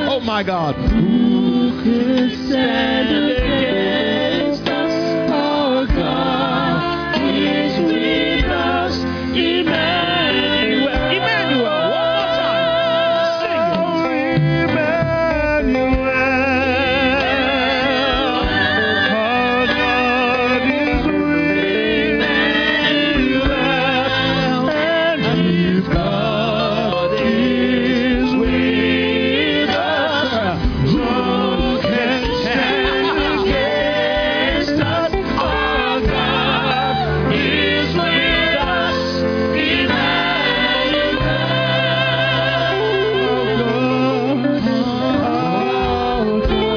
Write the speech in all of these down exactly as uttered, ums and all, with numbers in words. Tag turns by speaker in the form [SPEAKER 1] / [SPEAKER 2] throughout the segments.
[SPEAKER 1] Oh my God.
[SPEAKER 2] Who could stand against us? Our God is with us. Emmanuel.
[SPEAKER 1] Emmanuel. One more time. Sing it.
[SPEAKER 2] Emmanuel. Our God is with Emmanuel. And if God is with us, who can stand against us? Our God is with us. Emmanuel. Our God is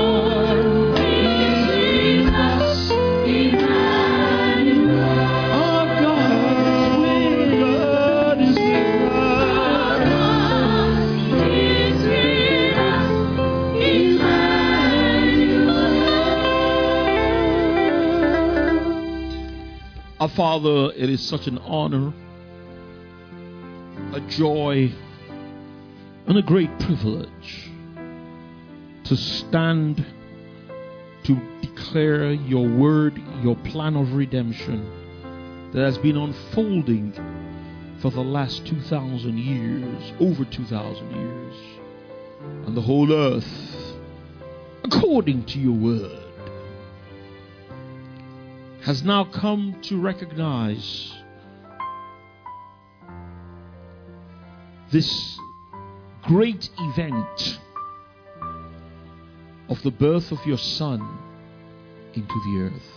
[SPEAKER 2] with us. Emmanuel. Our God is with us.
[SPEAKER 1] Our Father, it is such an honor, a joy, and a great privilege to stand to declare your word, your plan of redemption that has been unfolding for the last two thousand years, over two thousand years, and the whole earth, according to your word, has now come to recognize this great event of the birth of your Son into the earth.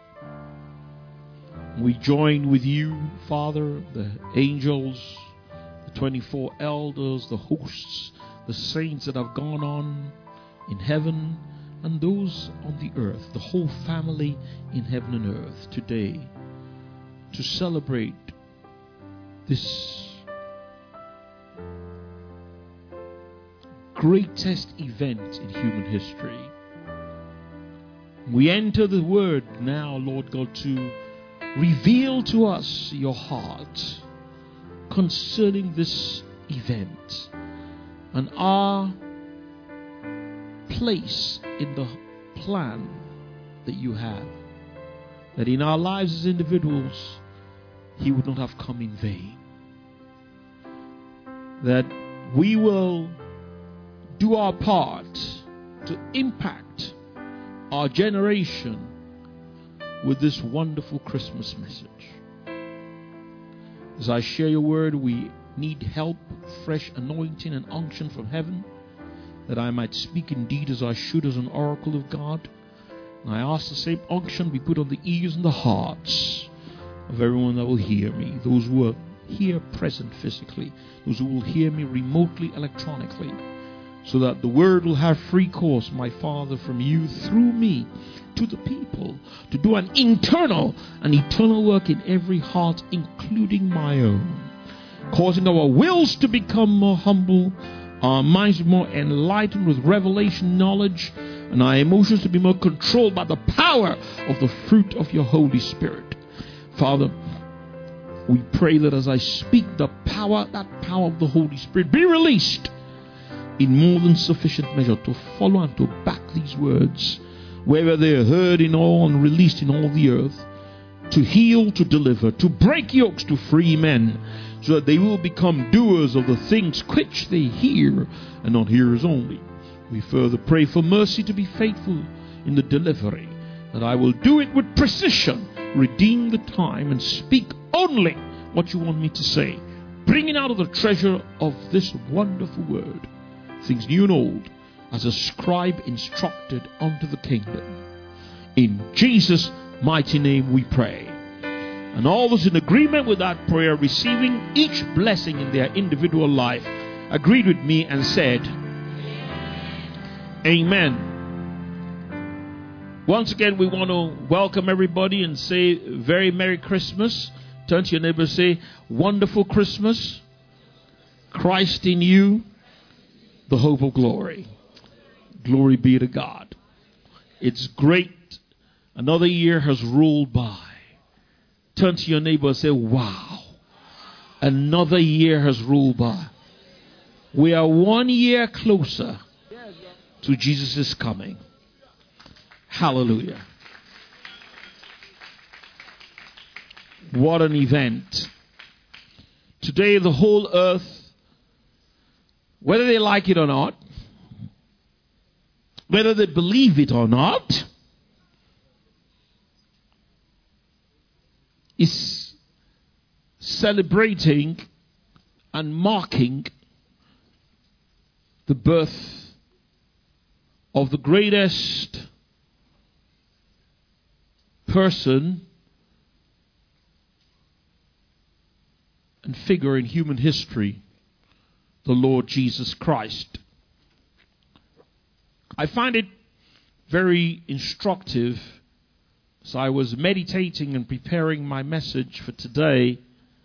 [SPEAKER 1] We join with you, Father, the angels, the twenty-four elders, the hosts, the saints that have gone on in heaven, and those on the earth, the whole family in heaven and earth today, to celebrate this greatest event in human history. We enter the word now, Lord God, to reveal to us your heart concerning this event and our place in the plan that you have, that in our lives as individuals he would not have come in vain, that we will do our part to impact our generation with this wonderful Christmas message. As I share your word, we need help, fresh anointing and unction from heaven, that I might speak indeed as I should as an oracle of God. And I ask the same unction be put on the ears and the hearts of everyone that will hear me, those who are here present physically, those who will hear me remotely, electronically, so that the word will have free course, my Father, from you through me to the people, to do an internal and eternal work in every heart, including my own, causing our wills to become more humble, our minds more enlightened with revelation knowledge, and our emotions to be more controlled by the power of the fruit of your Holy Spirit. Father, we pray that as I speak, the power, that power of the Holy Spirit be released in more than sufficient measure to follow and to back these words, wherever they are heard in all and released in all the earth, to heal, to deliver, to break yokes, to free men, so that they will become doers of the things which they hear and not hearers only. We further pray for mercy to be faithful in the delivery, that I will do it with precision, redeem the time, and speak only what you want me to say, bringing out of the treasure of this wonderful word things new and old, as a scribe instructed unto the kingdom. In Jesus' mighty name we pray. And all those in agreement with that prayer, receiving each blessing in their individual life, agreed with me and said, Amen. Once again, we want to welcome everybody and say very Merry Christmas. Turn to your neighbor and say, wonderful Christmas. Christ in you, the hope of glory. Glory be to God. It's great. Another year has rolled by. Turn to your neighbor and say, wow. Another year has rolled by. We are one year closer to Jesus' coming. Hallelujah. What an event. Today the whole earth, whether they like it or not, whether they believe it or not, is celebrating and marking the birth of the greatest person and figure in human history, the Lord Jesus Christ. I find it very instructive as I was meditating and preparing my message for today,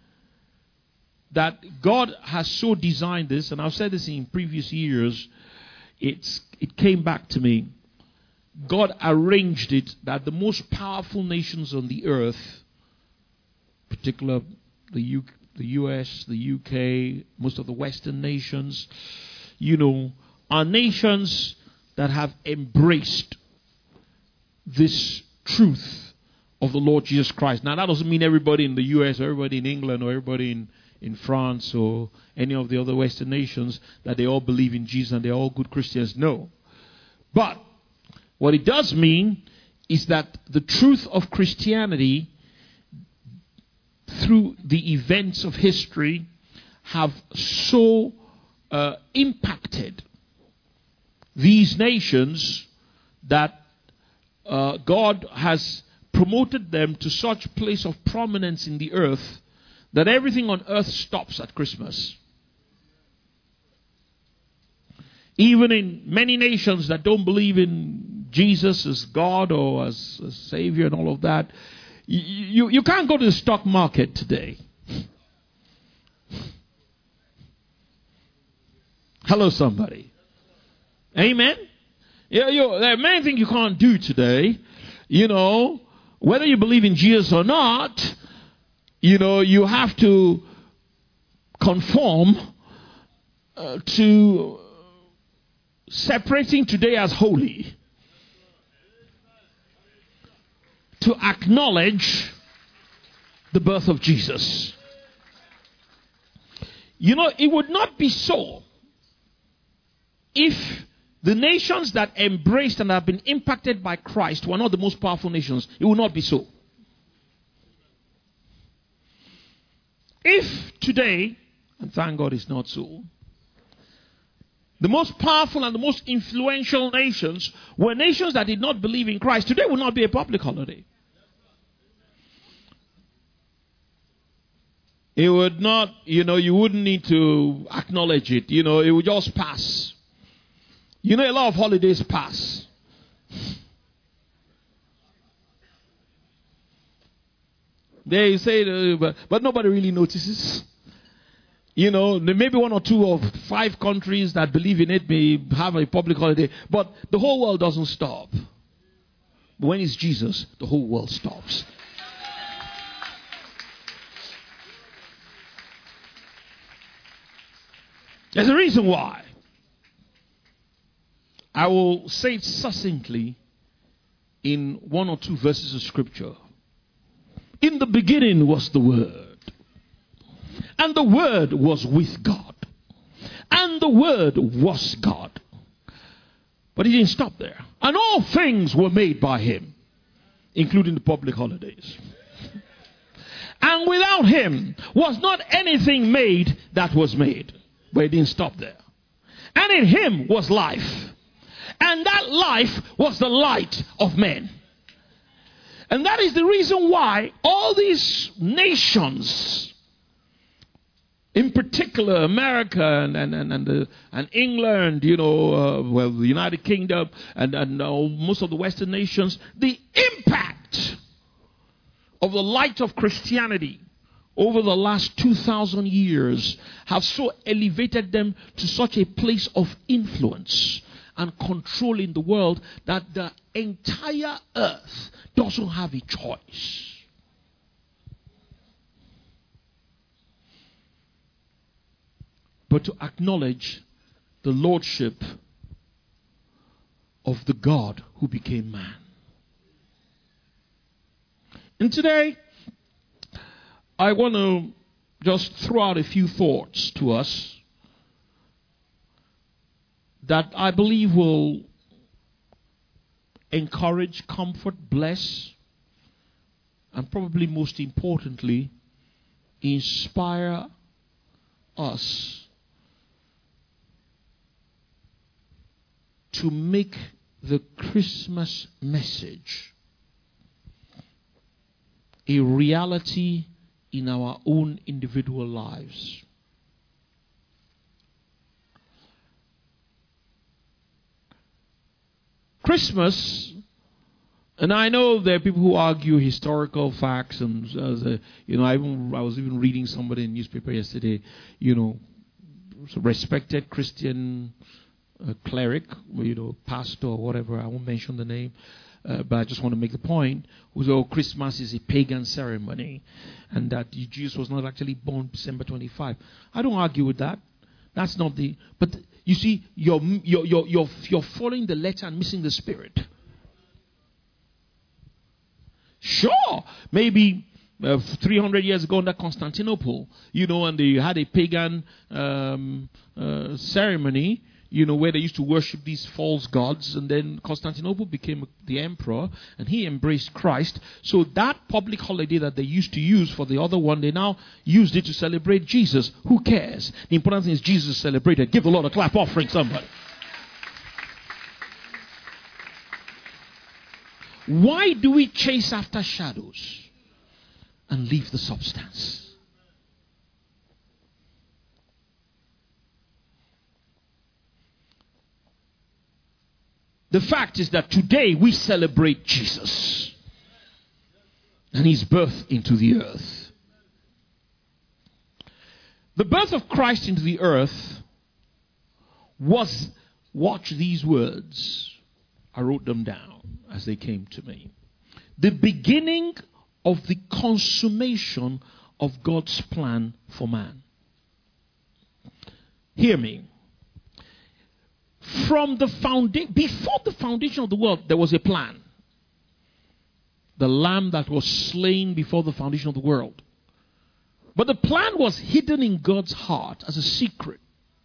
[SPEAKER 1] that God has so designed this, and I've said this in previous years, it's, it came back to me. God arranged it that the most powerful nations on the earth, particularly the U K, the U S, the U K, most of the Western nations, you know, are nations that have embraced this truth of the Lord Jesus Christ. Now, that doesn't mean everybody in the U S or everybody in England or everybody in, in France or any of the other Western nations that they all believe in Jesus and they're all good Christians. No. But what it does mean is that the truth of Christianity through the events of history have so uh, impacted these nations that uh, God has promoted them to such a place of prominence in the earth that everything on earth stops at Christmas. Even in many nations that don't believe in Jesus as God or as a Savior and all of that, You, you, you can't go to the stock market today. Hello, somebody. Amen? You, you, there are many things you can't do today. You know, whether you believe in Jesus or not, you know, you have to conform uh, to separating today as holy. To acknowledge the birth of Jesus. You know, it would not be so if the nations that embraced and have been impacted by Christ were not the most powerful nations. It would not be so. If today, and thank God it's not so, the most powerful and the most influential nations were nations that did not believe in Christ, today would not be a public holiday. It would not, you know, you wouldn't need to acknowledge it. You know, it would just pass. You know, a lot of holidays pass. They say, uh, but, but nobody really notices. You know, there may be one or two of five countries that believe in it may have a public holiday, but the whole world doesn't stop. But when it's Jesus, the whole world stops. There's a reason why. I will say it succinctly in one or two verses of scripture. In the beginning was the Word, and the Word was with God, and the Word was God. But he didn't stop there. And all things were made by him, including the public holidays. And without him was not anything made that was made. But it didn't stop there. And in him was life. And that life was the light of men. And that is the reason why all these nations, in particular America and and and and, uh, and England, you know, uh, well, the United Kingdom and and uh, most of the Western nations, the impact of the light of Christianity over the last two thousand years have so elevated them to such a place of influence and control in the world that the entire earth doesn't have a choice. But to acknowledge the lordship of the God who became man. And today, I want to just throw out a few thoughts to us that I believe will encourage, comfort, bless, and probably most importantly, inspire us to make the Christmas message a reality in our own individual lives. Christmas, and I know there are people who argue historical facts, and as a, you know, I, even, I was even reading somebody in the newspaper yesterday, you know, respected Christian uh, cleric, you know, pastor or whatever, I won't mention the name, uh, but I just want to make the point, who said, oh, Christmas is a pagan ceremony, and that Jesus was not actually born December twenty-fifth. I don't argue with that. That's not the, but you see, you're, you're, you're, you're, you're following the letter and missing the spirit. Sure, maybe uh, three hundred years ago under Constantinople, you know, and they had a pagan um, uh, ceremony, you know, where they used to worship these false gods, and then Constantinople became the emperor, and he embraced Christ. So that public holiday that they used to use for the other one, they now used it to celebrate Jesus. Who cares? The important thing is Jesus celebrated. Give the Lord a clap offering, somebody. Why do we chase after shadows and leave the substance? The fact is that today we celebrate Jesus and his birth into the earth. The birth of Christ into the earth was, watch these words, I wrote them down as they came to me. The beginning of the consummation of God's plan for man. Hear me. From the foundation, before the foundation of the world, there was a plan. The lamb that was slain before the foundation of the world. But the plan was hidden in God's heart as a secret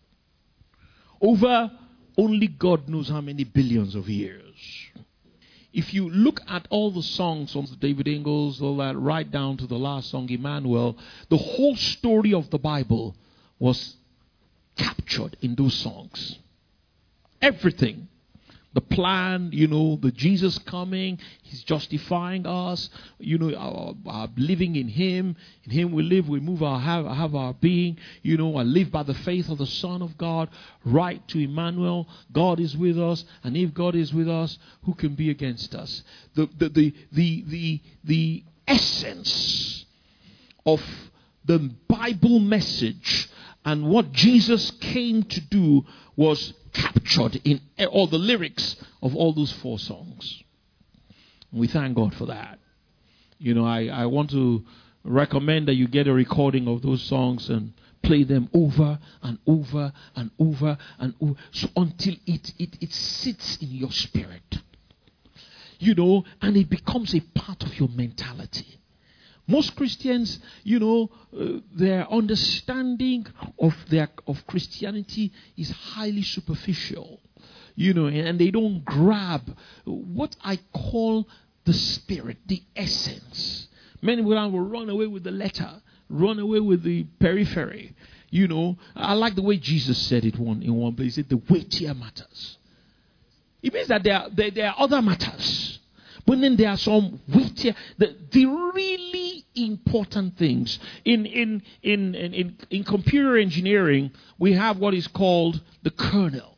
[SPEAKER 1] over only God knows how many billions of years. If you look at all the songs of David Ingalls, all that, right down to the last song, Emmanuel, the whole story of the Bible was captured in those songs. Everything. The plan, you know, the Jesus coming, he's justifying us, you know, our, our living in him. In him we live, we move, our have, have our being, you know, I live by the faith of the Son of God, right to Emmanuel. God is with us, and if God is with us, who can be against us? The, the, the, the, the, the essence of the Bible message and what Jesus came to do was captured in all the lyrics of all those four songs. We thank God for that. You know, I, I want to recommend that you get a recording of those songs and play them over and over and over and over, so until it, it, it sits in your spirit. You know, and it becomes a part of your mentality. Most Christians, you know, uh, their understanding of their of Christianity is highly superficial, you know, and, and they don't grab what I call the spirit, the essence. Many will run away with the letter, run away with the periphery. You know, I like the way Jesus said it one in one place. He said the weightier matters. It means that there are, there, there are other matters. But then there are some weightier, the, the really important things. In, in, in, in, in computer engineering, we have what is called the kernel.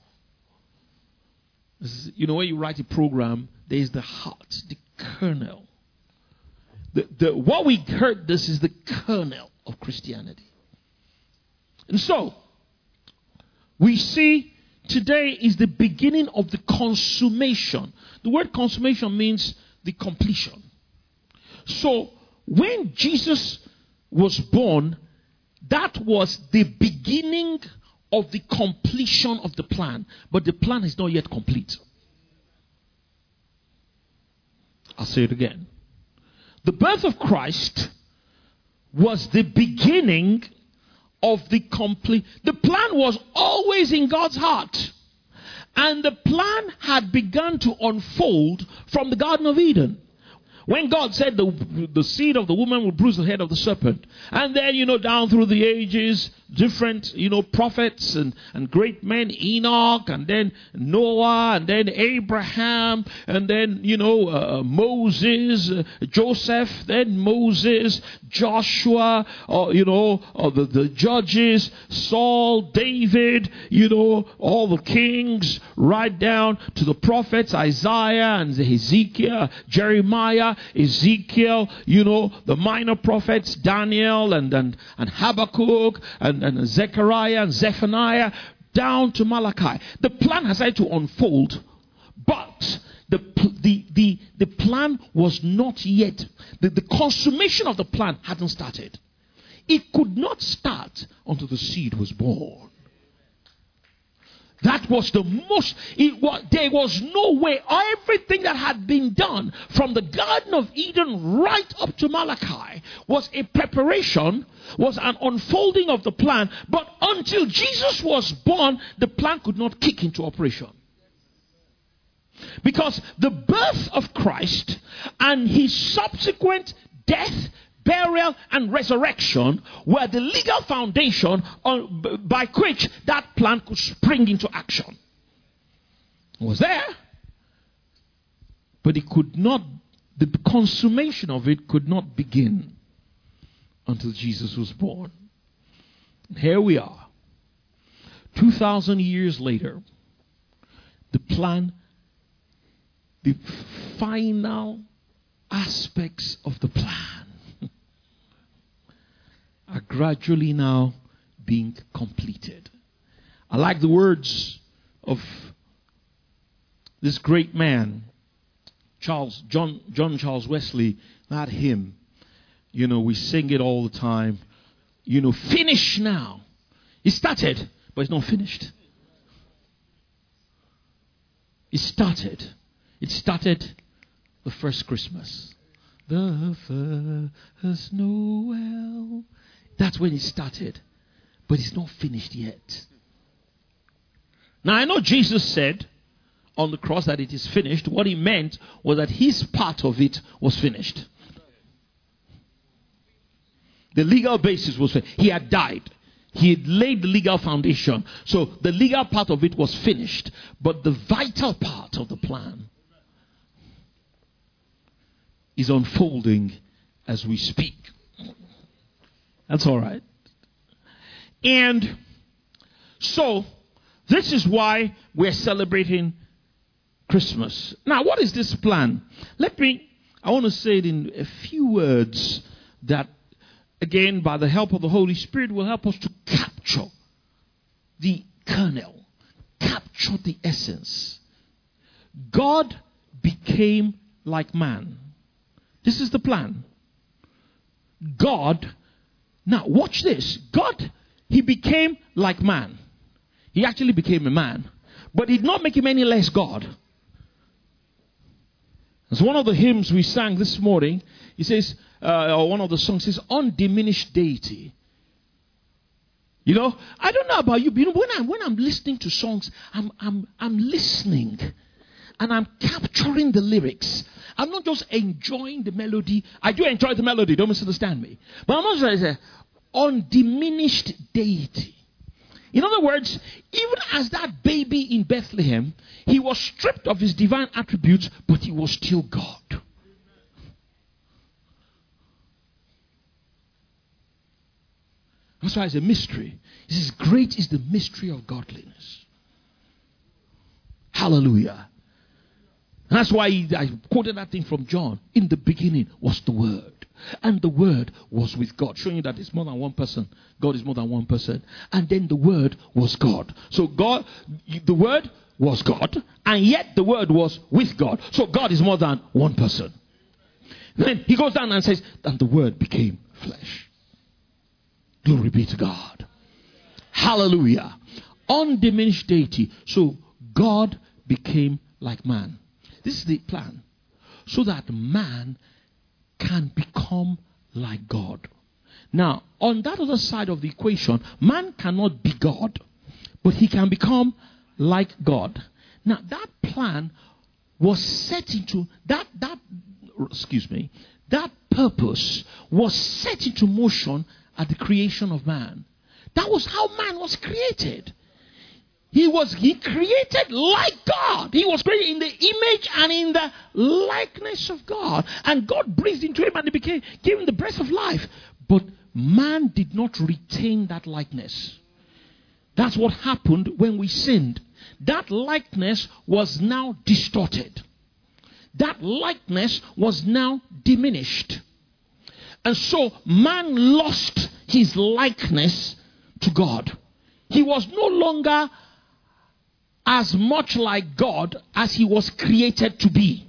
[SPEAKER 1] Is, you know, when you write a program, there is the heart, the kernel. The, the, what we heard, this is the kernel of Christianity. And so, we see today is the beginning of the consummation. The word consummation means the completion. So, when Jesus was born, that was the beginning of the completion of the plan. But the plan is not yet complete. I'll say it again. The birth of Christ was the beginning of the complete. The plan was always in God's heart. And the plan had begun to unfold from the Garden of Eden. When God said the, the seed of the woman will bruise the head of the serpent. And then, you know, down through the ages, different, you know, prophets and, and great men, Enoch, and then Noah, and then Abraham, and then, you know, uh, Moses, uh, Joseph, then Moses, Joshua, or, you know, or the, the judges, Saul, David, you know, all the kings, right down to the prophets, Isaiah and Ezekiel, Jeremiah, Ezekiel, you know, the minor prophets, Daniel and, and, and Habakkuk and, and Zechariah and Zephaniah, down to Malachi. The plan has had to unfold, but the, the, the, the plan was not yet, the, the consummation of the plan hadn't started. It could not start until the seed was born. That was the most, it was, there was no way. Everything that had been done from the Garden of Eden right up to Malachi was a preparation, was an unfolding of the plan. But until Jesus was born, the plan could not kick into operation. Because the birth of Christ and his subsequent death, burial, and resurrection were the legal foundation on, by which that plan could spring into action. It was there, but it could not, the consummation of it could not begin until Jesus was born. And here we are, two thousand years later. The plan, the final aspects of the plan are gradually now being completed. I like the words of this great man, Charles John John Charles Wesley. Not him. You know, we sing it all the time. You know, finish now. It started, but it's not finished. It started. It started the first Christmas. The first Noel. That's when it started. But it's not finished yet. Now I know Jesus said on the cross that it is finished. What he meant was that his part of it was finished. The legal basis was finished. He had died. He had laid the legal foundation. So the legal part of it was finished. But the vital part of the plan is unfolding as we speak. That's all right. And so, this is why we're celebrating Christmas. Now, what is this plan? Let me, I want to say it in a few words that, again, by the help of the Holy Spirit, will help us to capture the kernel, capture the essence. God became like man. This is the plan. God, now watch this. God, he became like man. He actually became a man. But it did not make him any less God. It's one of the hymns we sang this morning. He says, uh, or one of the songs says, undiminished deity. You know, I don't know about you, but you know, when I'm, when I'm listening to songs, I'm, I'm, I'm listening. And I'm capturing the lyrics. I'm not just enjoying the melody. I do enjoy the melody, don't misunderstand me. But I'm not just saying, undiminished deity. In other words, even as that baby in Bethlehem, he was stripped of his divine attributes, but he was still God. That's why it's a mystery. He says, great is the mystery of godliness. Hallelujah. And that's why he, I quoted that thing from John. In the beginning was the Word. And the Word was with God. Showing you that it's more than one person. God is more than one person. And then the Word was God. So God, the Word was God. And yet the Word was with God. So God is more than one person. Then he goes down and says, and the Word became flesh. Glory be to God. Hallelujah. Undiminished deity. So God became like man. This is the plan. so that man can become like God. Now, on that other side of the equation, man cannot be God, but he can become like God. Now, that plan was set into, that, that, excuse me, that purpose was set into motion at the creation of man. That was how man was created. He was, he created like God. He was created in the image and in the likeness of God. And God breathed into him and he became, gave him the breath of life. But man did not retain that likeness. That's what happened when we sinned. That likeness was now distorted. That likeness was now diminished. And so man lost his likeness to God. He was no longer as much like God as he was created to be.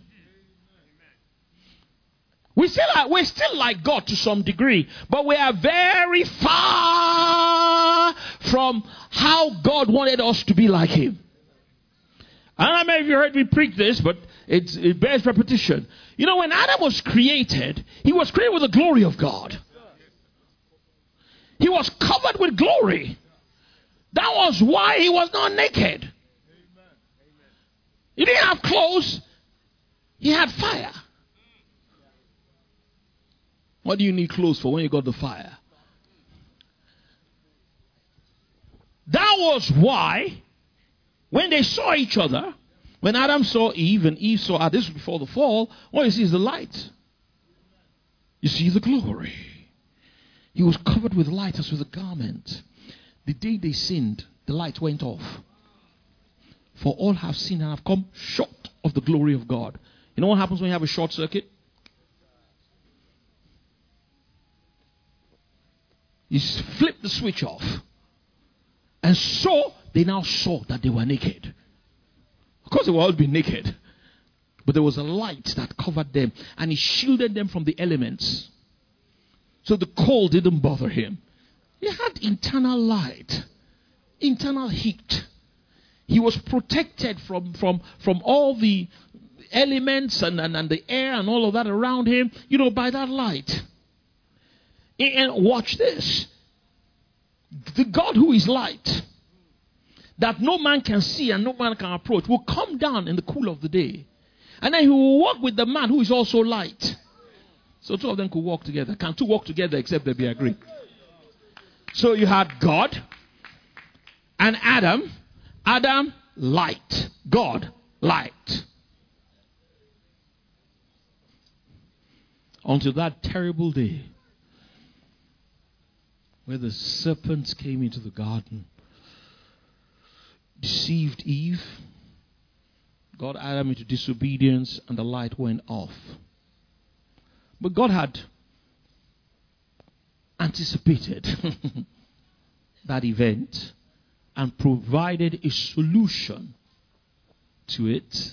[SPEAKER 1] We still are, we're still like God to some degree, but we are very far from how God wanted us to be like him. I don't know if you heard me preach this, but it's, it bears repetition. You know, when Adam was created, he was created with the glory of God. He was covered with glory. That was why he was not naked. He didn't have clothes. He had fire. What do you need clothes for when you got the fire? That was why when they saw each other, when Adam saw Eve and Eve saw Adam, this was before the fall, what you see is the light. You see the glory. He was covered with light as with a garment. The day they sinned, the light went off. For all have sinned and have come short of the glory of God. You know what happens when you have a short circuit? You flip the switch off. And so they now saw that they were naked. Of course they were all been naked. But there was a light that covered them. And he shielded them from the elements. So the cold didn't bother him. He had internal light. Internal heat. He was protected from, from, from all the elements and, and, and the air and all of that around him, you know, by that light. And watch this. The God who is light, that no man can see and no man can approach, will come down in the cool of the day. And then he will walk with the man who is also light. So two of them could walk together. Can two walk together except they be agreed? So you had God and Adam. Adam, light. God, light. Until that terrible day where the serpents came into the garden, deceived Eve, got Adam into disobedience, and the light went off. But God had anticipated that event and provided a solution to it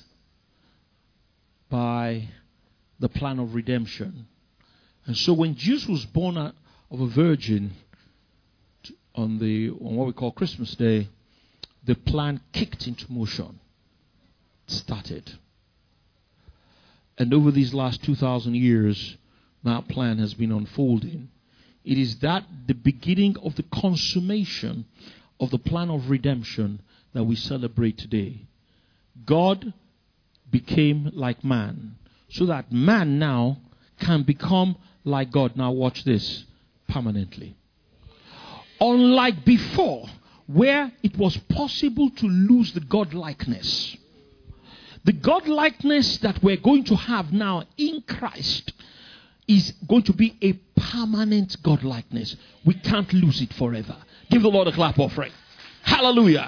[SPEAKER 1] by the plan of redemption. And so when Jesus was born of a virgin on the on what we call Christmas Day, the plan kicked into motion. It started. And over these last two thousand years, that plan has been unfolding. It is that the beginning of the consummation of the plan of redemption that we celebrate today. God became like man, so that man now can become like God. Now watch this, permanently. Unlike before, where it was possible to lose the God-likeness. The God-likeness that we're going to have now in Christ is going to be a permanent God-likeness. We can't lose it forever. Give the Lord a clap offering. Hallelujah.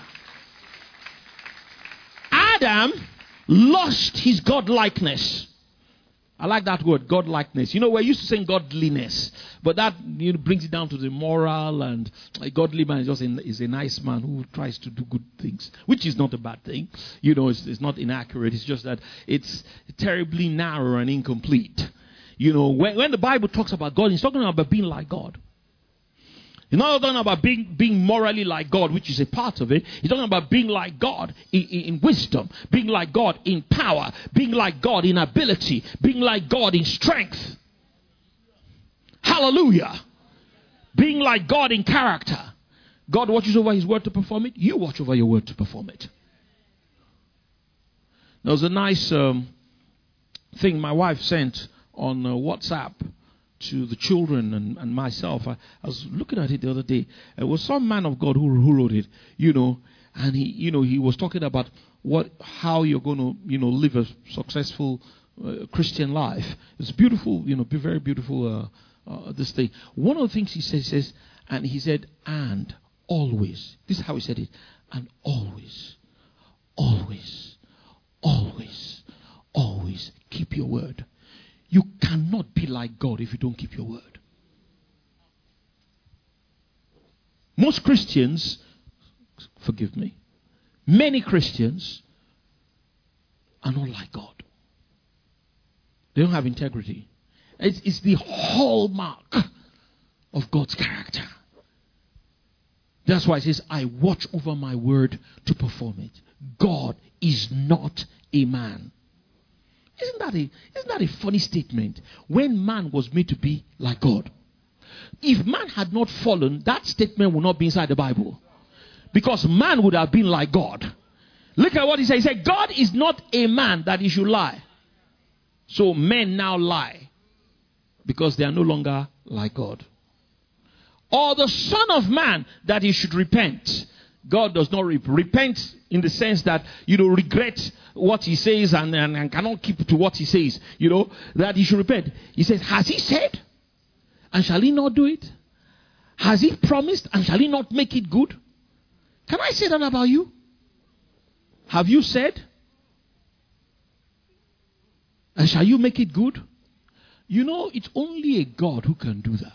[SPEAKER 1] Adam lost his God-likeness. I like that word, God-likeness. You know, we're used to saying godliness, but that, you know, brings it down to the moral, and a godly man is just a, is a nice man who tries to do good things, which is not a bad thing. You know, it's, it's not inaccurate. It's just that it's terribly narrow and incomplete. You know, when, when the Bible talks about God, it's talking about being like God. He's not talking about being, being morally like God, which is a part of it. He's talking about being like God in, in, in wisdom, being like God in power, being like God in ability, being like God in strength. Hallelujah. Being like God in character. God watches over his word to perform it. You watch over your word to perform it. There was a nice um, thing my wife sent on uh, WhatsApp to the children and, and myself. I, I was looking at it the other day. It was some man of God who, who wrote it, you know, and he, you know, he was talking about what, how you're going to, you know, live a successful uh, Christian life. It's beautiful, you know, be very beautiful. Uh, uh, this thing. One of the things he says, he says, and he said, and always. This is how he said it. And always, always, always, always keep your word. You cannot be like God if you don't keep your word. Most Christians, forgive me, many Christians are not like God. They don't have integrity. It's, it's the hallmark of God's character. That's why it says, I watch over my word to perform it. God is not a man. Isn't that a, isn't that a funny statement? When man was made to be like God. If man had not fallen, that statement would not be inside the Bible. Because man would have been like God. Look at what he said. He said, God is not a man that he should lie. So men now lie. Because they are no longer like God. Or the Son of Man that he should repent. God does not re- repent in the sense that, you know, regret what he says and, and, and cannot keep to what he says. You know, that he should repent. He says, has he said? And shall he not do it? Has he promised? And shall he not make it good? Can I say that about you? Have you said? And shall you make it good? You know, it's only a God who can do that.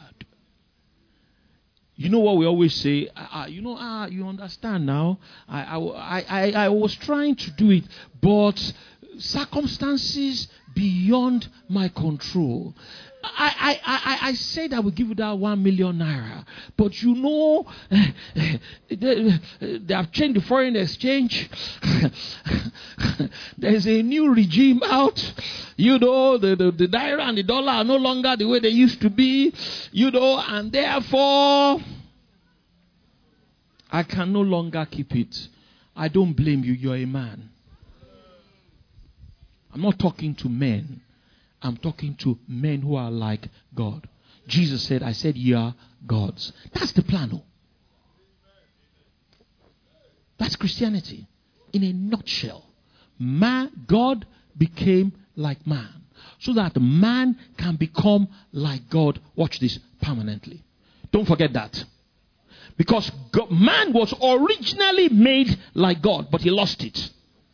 [SPEAKER 1] You know what we always say? Uh, you know, ah, you understand now. I, I, I, I was trying to do it, but circumstances beyond my control. I, I, I, I said I would give you that one million naira, but you know, they, they have changed the foreign exchange. There's a new regime out. You know, the, the, the naira and the dollar are no longer the way they used to be. You know, and therefore, I can no longer keep it. I don't blame you. You're a man. I'm not talking to men. I'm talking to men who are like God. Jesus said, I said, ye are gods. That's the plan. Oh. That's Christianity. In a nutshell. Man, God became like man. So that man can become like God. Watch this, permanently. Don't forget that. Because God, man was originally made like God, but he lost it.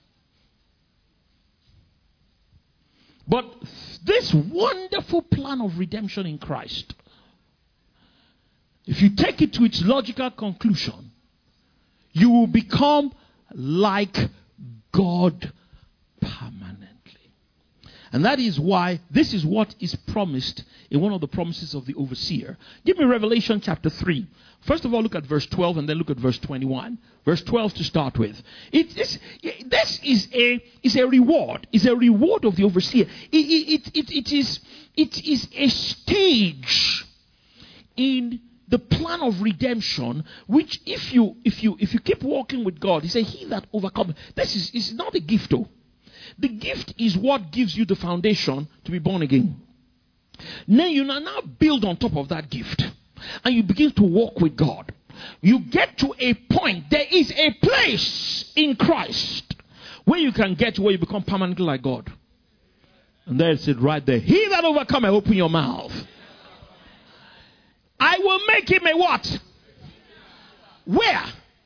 [SPEAKER 1] But this wonderful plan of redemption in Christ, if you take it to its logical conclusion, you will become like God permanently. And that is why this is what is promised in one of the promises of the overseer. Give me Revelation chapter three. First of all, look at verse twelve and then look at verse twenty-one. Verse twelve to start with. It is, this is a, is a reward. It's a reward of the overseer. It, it, it, it, is, it is a stage in the plan of redemption, which if you if you if you keep walking with God, he said, he that overcomes. This is, is not a gift though. The gift is what gives you the foundation to be born again. Now you now build on top of that gift. And you begin to walk with God. You get to a point. There is a place in Christ where you can get to where you become permanently like God. And there it said right there. He that overcometh, open your mouth. I will make him a what? Where?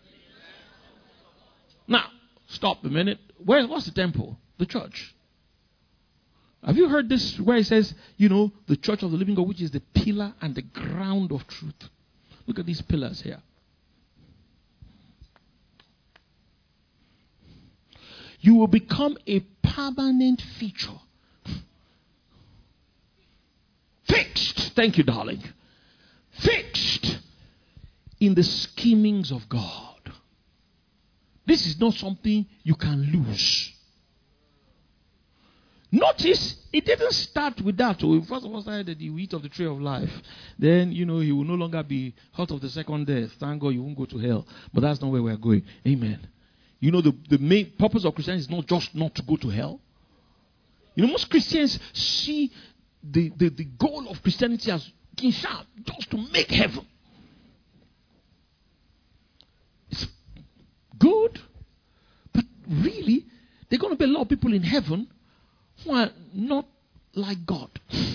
[SPEAKER 1] Now, stop a minute. Where? What's the temple? The church. Have you heard this where it says, you know, the church of the living God, which is the pillar and the ground of truth? Look at these pillars here. You will become a permanent feature. Fixed. Thank you, darling. Fixed in the schemings of God. This is not something you can lose. Notice, it didn't start with that. So first of all, started that he will eat of the tree of life. Then, you know, he will no longer be hurt of the second death. Thank God you won't go to hell. But that's not where we're going. Amen. You know, the, the main purpose of Christianity is not just not to go to hell. You know, most Christians see the, the, the goal of Christianity as King Sharp, just to make heaven. It's good. But really, there are going to be a lot of people in heaven who are not like God.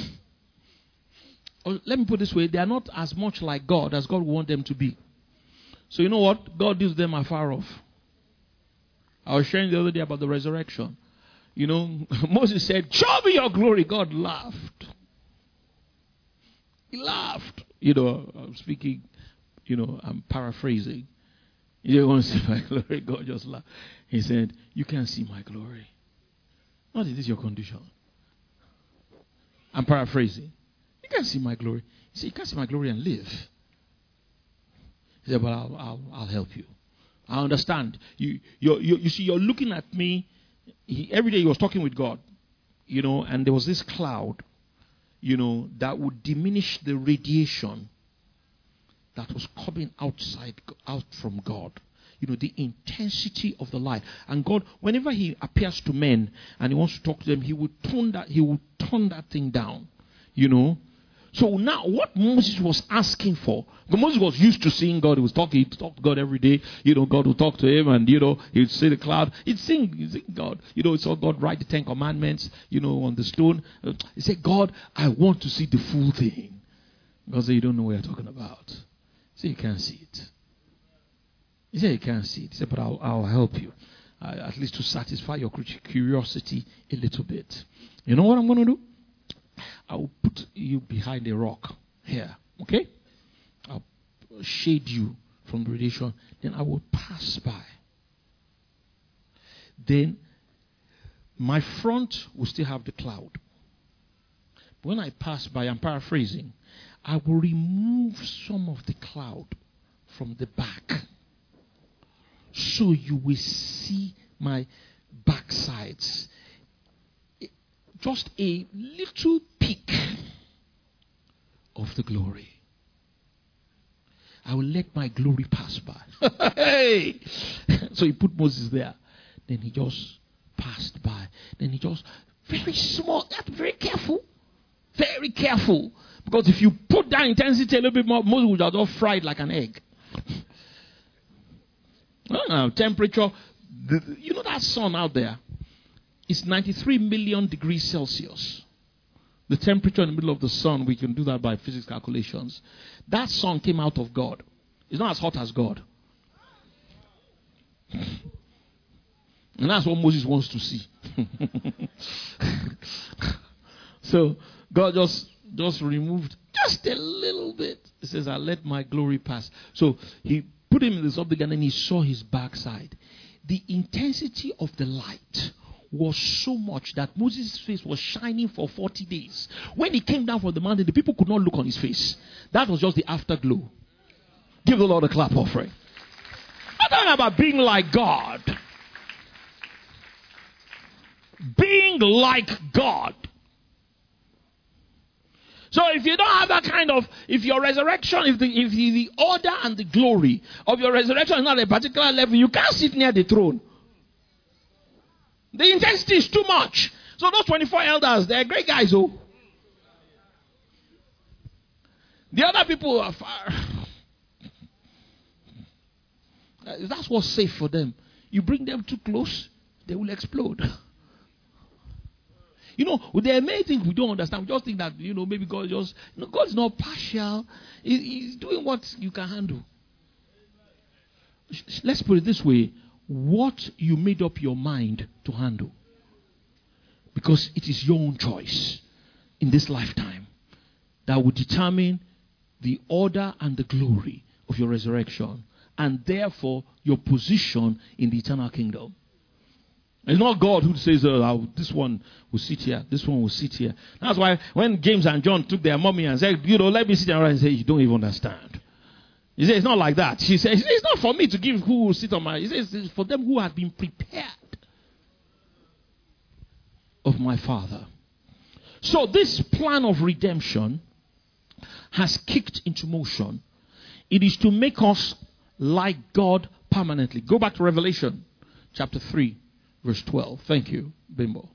[SPEAKER 1] Or let me put it this way, they are not as much like God as God would want them to be. So you know what? God gives them afar off. I was sharing the other day about the resurrection. You know, Moses said, show me your glory. God laughed. He laughed. You know, I'm speaking, you know, I'm paraphrasing. You don't want to see my glory. God just laughed. He said, you can't see my glory. What is this your condition? I'm paraphrasing. You can't see my glory. He said, you can't see my glory and live. He said, but I'll, I'll, I'll help you. I understand. You, you, you, you see, you're looking at me. He, every day he was talking with God, you know, and there was this cloud, you know, that would diminish the radiation that was coming outside, out from God. You know, the intensity of the light. And God, whenever he appears to men and he wants to talk to them, he would turn that, he would turn that thing down. You know. So now what Moses was asking for, because Moses was used to seeing God, he was talking, he'd talk to God every day. You know, God would talk to him and, you know, he'd see the cloud. He'd sing, he'd sing God. You know, he saw God write the Ten Commandments, you know, on the stone. He said, God, I want to see the full thing. God said, you don't know what you're talking about. He said, you can't see it. He said, you can't see it. He said, but I'll, I'll help you. Uh, at least to satisfy your curiosity a little bit. You know what I'm going to do? I will put you behind a rock here. Okay? I'll shade you from the radiation. Then I will pass by. Then my front will still have the cloud. When I pass by, I'm paraphrasing, I will remove some of the cloud from the back. So you will see my backsides. Just a little peek of the glory. I will let my glory pass by. Hey! So he put Moses there. Then he just passed by. Then he just, very small, you have to be very careful. Very careful. Because if you put that intensity a little bit more, Moses would have just fried like an egg. Uh, temperature, the, you know that sun out there, it's ninety-three million degrees Celsius. The temperature in the middle of the sun, we can do that by physics calculations. That sun came out of God. It's not as hot as God. And that's what Moses wants to see. So God just, just removed just a little bit. He says, I let my glory pass. So he put him in the subject and then he saw his backside. The intensity of the light was so much that Moses' face was shining for forty days. When he came down from the mountain, the people could not look on his face. That was just the afterglow. Give the Lord a clap offering. I'm talking about being like God. Being like God. So if you don't have that kind of, if your resurrection, if the if the, the order and the glory of your resurrection is not at a particular level, you can't sit near the throne. The intensity is too much. So those twenty-four elders, they're great guys, oh. The other people are far. That's what's safe for them. You bring them too close, they will explode. You know, there are many things we don't understand. We just think that, you know, maybe God just, you know, God is not partial. He, he's doing what you can handle. Let's put it this way. What you made up your mind to handle. Because it is your own choice in this lifetime that will determine the order and the glory of your resurrection. And therefore, your position in the eternal kingdom. It's not God who says, oh, this one will sit here, this one will sit here. That's why when James and John took their mommy and said, you know, let me sit around and say, you don't even understand. He says, it's not like that. She says, it's not for me to give who will sit on my... He says, it's for them who have been prepared of my Father. So this plan of redemption has kicked into motion. It is to make us like God permanently. Go back to Revelation chapter three, verse twelve. Thank you, Bimbo.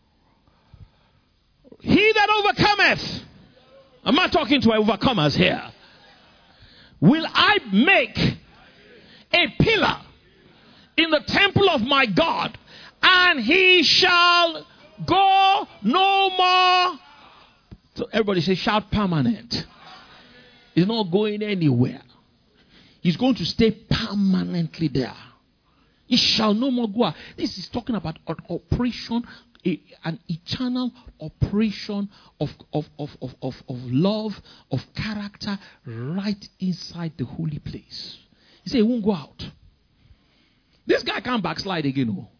[SPEAKER 1] He that overcometh. I'm not talking to overcomers here. Will I make a pillar in the temple of my God, and he shall go no more. So everybody say, shout permanent. He's not going anywhere. He's going to stay permanently there. He shall no more go out. This is talking about an operation, a, an eternal operation of, of, of, of, of, of love, of character, right inside the holy place. He said he won't go out. This guy can't backslide again. Oh.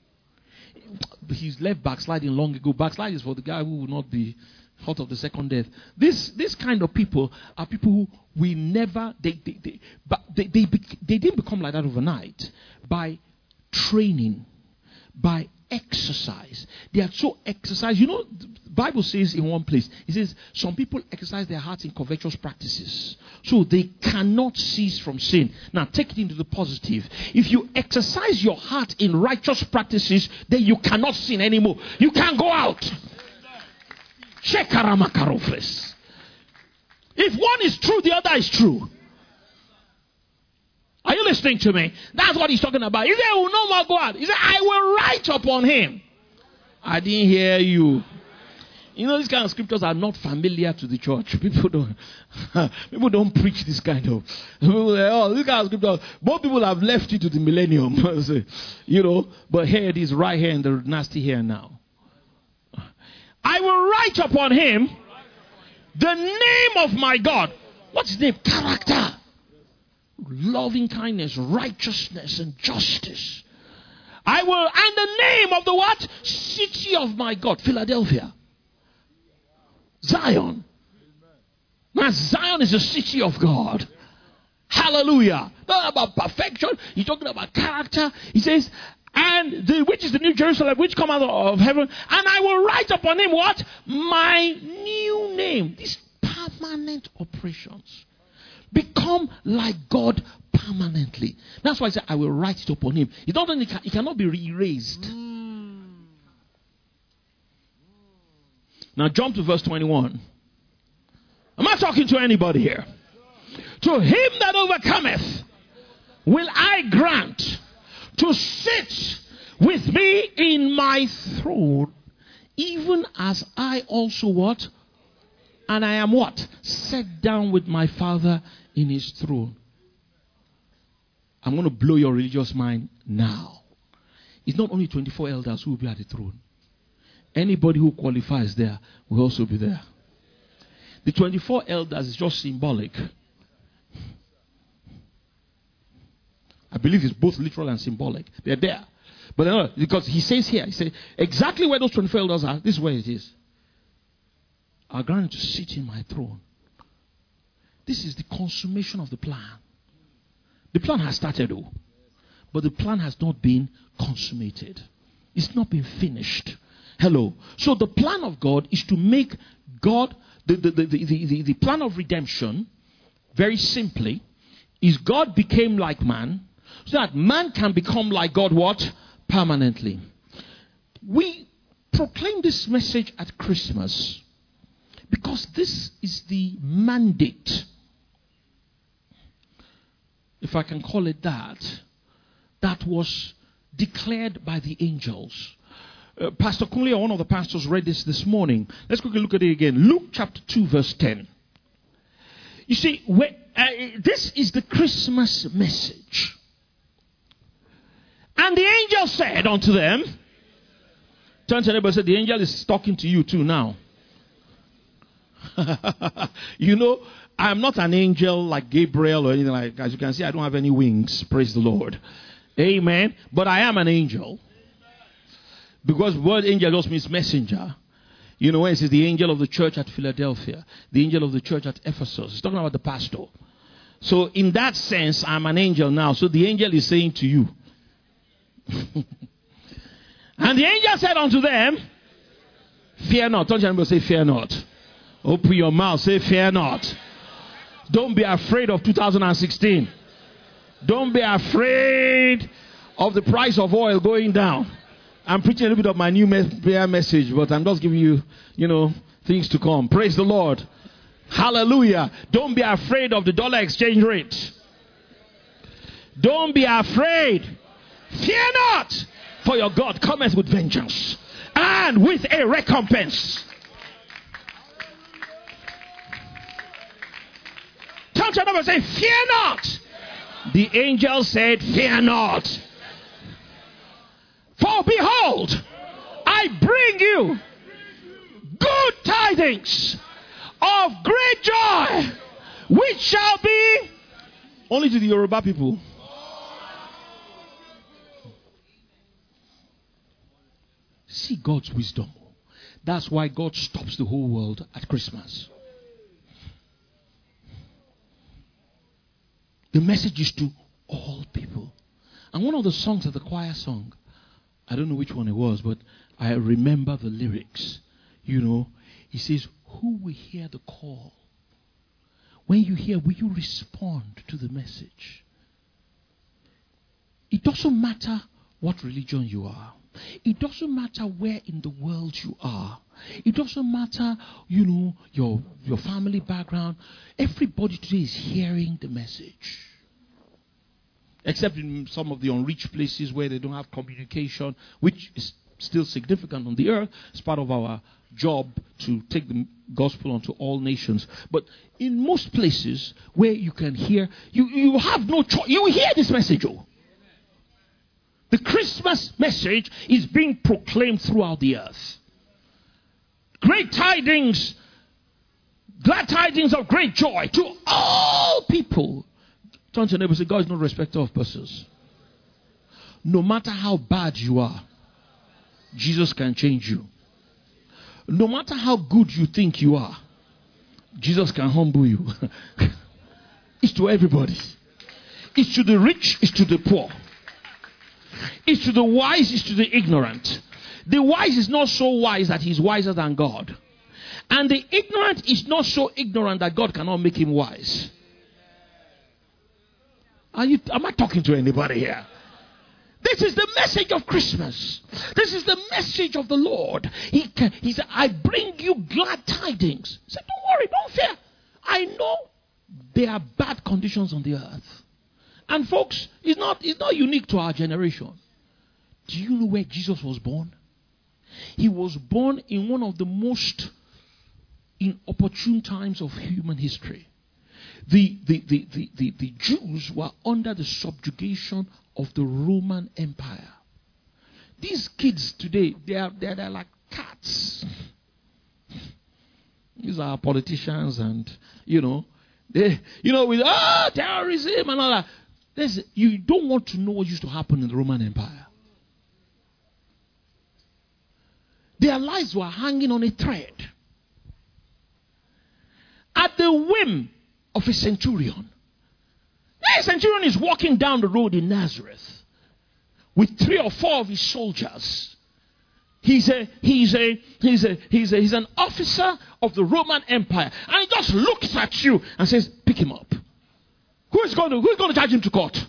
[SPEAKER 1] He's left backsliding long ago. Backslide is for the guy who will not be hurt of the second death. This this kind of people are people who we never they they they but they they, they didn't become like that overnight. By training, by exercise. They are so exercised. You know, the Bible says in one place, it says some people exercise their hearts in covetous practices. So they cannot cease from sin. Now take it into the positive. If you exercise your heart in righteous practices, then you cannot sin anymore. You can't go out. If one is true, the other is true. Are you listening to me? That's what he's talking about. He said, I will no more go out. He said, I will write upon him. I didn't hear you. You know, these kind of scriptures are not familiar to the church. People don't people don't preach this kind of. Oh, this kind of scriptures. Most people have left it to the millennium. You know, but here it is right here in the nasty here now. I will write upon him the name of my God. What's his name? Character. Loving kindness, righteousness, and justice. I will, and the name of the what? City of my God, Philadelphia. Zion. Now Zion is the city of God. Hallelujah. Not about perfection. He's talking about character. He says, and the, which is the new Jerusalem, which come out of heaven, and I will write upon him what? My new name. These permanent operations. Become like God permanently. That's why I say I will write it upon him. It not only can, it cannot be erased. Mm. Now jump to verse twenty-one. I'm not talking to anybody here. To him that overcometh will I grant to sit with me in my throne, even as I also what? And I am what? Set down with my Father in his throne. I'm going to blow your religious mind now. It's not only twenty-four elders who will be at the throne. Anybody who qualifies there will also be there. The twenty-four elders is just symbolic. I believe it's both literal and symbolic. They're there. But they're not, because he says here, he says, exactly where those twenty-four elders are, this is where it is. Are granted to sit in my throne. This is the consummation of the plan. The plan has started, though, but the plan has not been consummated. It's not been finished. Hello. So the plan of God is to make God, the, the, the, the, the, the plan of redemption, very simply, is God became like man, so that man can become like God what? Permanently. We proclaim this message at Christmas because this is the mandate, if I can call it that, that was declared by the angels. Uh, Pastor Kunle, one of the pastors, read this this morning. Let's quickly look at it again. Luke chapter two, verse ten. You see, where, uh, this is the Christmas message. And the angel said unto them, turn to anybody and say, the angel is talking to you too now. You know, I am not an angel like Gabriel or anything like that. As you can see, I don't have any wings. Praise the Lord. Amen. But I am an angel. Because the word angel just means messenger. You know, when it says the angel of the church at Philadelphia, the angel of the church at Ephesus, it's talking about the pastor. So in that sense, I'm an angel now. So the angel is saying to you. And the angel said unto them, fear not. Don't you remember say fear not. Open your mouth. Say fear not. Don't be afraid of two thousand sixteen. Don't be afraid of the price of oil going down. I'm preaching a little bit of my new me- prayer message, but I'm just giving you, you know, things to come. Praise the Lord. Hallelujah. Don't be afraid of the dollar exchange rate. Don't be afraid. Fear not, for your God cometh with vengeance and with a recompense. Turn to another and say, fear not. The angel said, fear not. For behold, I bring you good tidings of great joy, which shall be only to the Yoruba people. See God's wisdom. That's why God stops the whole world at Christmas. The message is to all people. And one of the songs that the choir sung, I don't know which one it was, but I remember the lyrics. You know, he says, who will hear the call? When you hear, will you respond to the message? It doesn't matter what religion you are. It doesn't matter where in the world you are. It doesn't matter, you know, your, your family background. Everybody today is hearing the message. Except in some of the unreached places where they don't have communication, which is still significant on the earth. It's part of our job to take the gospel onto all nations. But in most places where you can hear, you, you have no choice. You hear this message. Oh. The Christmas message is being proclaimed throughout the earth. Great tidings, glad tidings of great joy to all people. Turn to your neighbor and say, God is not a respecter of persons. No matter how bad you are, Jesus can change you. No matter how good you think you are, Jesus can humble you. It's to everybody. It's to the rich, it's to the poor. It's to the wise, it's to the ignorant. The wise is not so wise that he's wiser than God. And the ignorant is not so ignorant that God cannot make him wise. Are you, am I talking to anybody here? This is the message of Christmas. This is the message of the Lord. He, can, he said, I bring you glad tidings. He said, don't worry, don't fear. I know there are bad conditions on the earth. And folks, it's not, it's not unique to our generation. Do you know where Jesus was born? He was born in one of the most inopportune times of human history. The, the, the, the, the, the Jews were under the subjugation of the Roman Empire. These kids today, they are, they are, they are like cats. These are politicians and, you know, they, you know, with, ah, terrorism and all that. There's, you don't want to know what used to happen in the Roman Empire. Their lives were hanging on a thread. At the whim of a centurion. A centurion is walking down the road in Nazareth with three or four of his soldiers. He's a he's a he's a he's a he's an officer of the Roman Empire, and he just looks at you and says, "Pick him up." Who is going to who is going to charge him to court?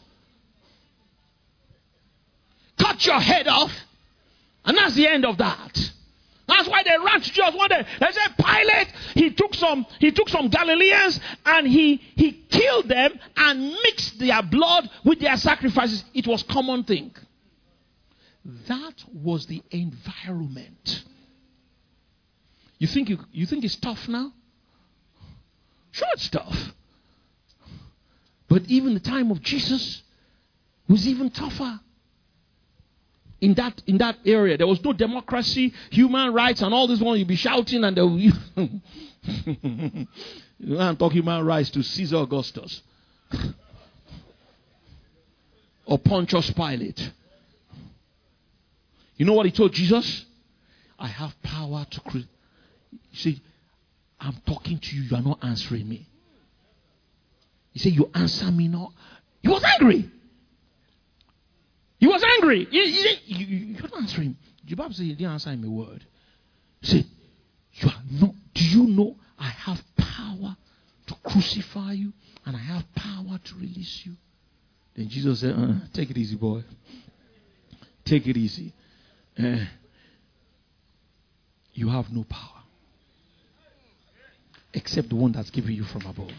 [SPEAKER 1] Cut your head off, and that's the end of that. That's why they ran to Jesus one day. They said, Pilate, he took some, he took some Galileans and he, he killed them and mixed their blood with their sacrifices. It was a common thing. That was the environment. You think you, you think it's tough now? Sure, it's tough. But even the time of Jesus was even tougher. In that in that area, there was no democracy, human rights, and all this one. You'll be shouting, and they'll you can't talk human rights to Caesar Augustus or Pontius Pilate. You know what he told Jesus? I have power to create. You see, I'm talking to you. You are not answering me. He said, you answer me not. He was angry. He was angry. He, he said, you, you, you don't answer him. The Bible says he didn't answer him a word. He said, you are not, do you know I have power to crucify you and I have power to release you? Then Jesus said, uh, take it easy, boy. Take it easy. Uh, you have no power except the one that's given you from above.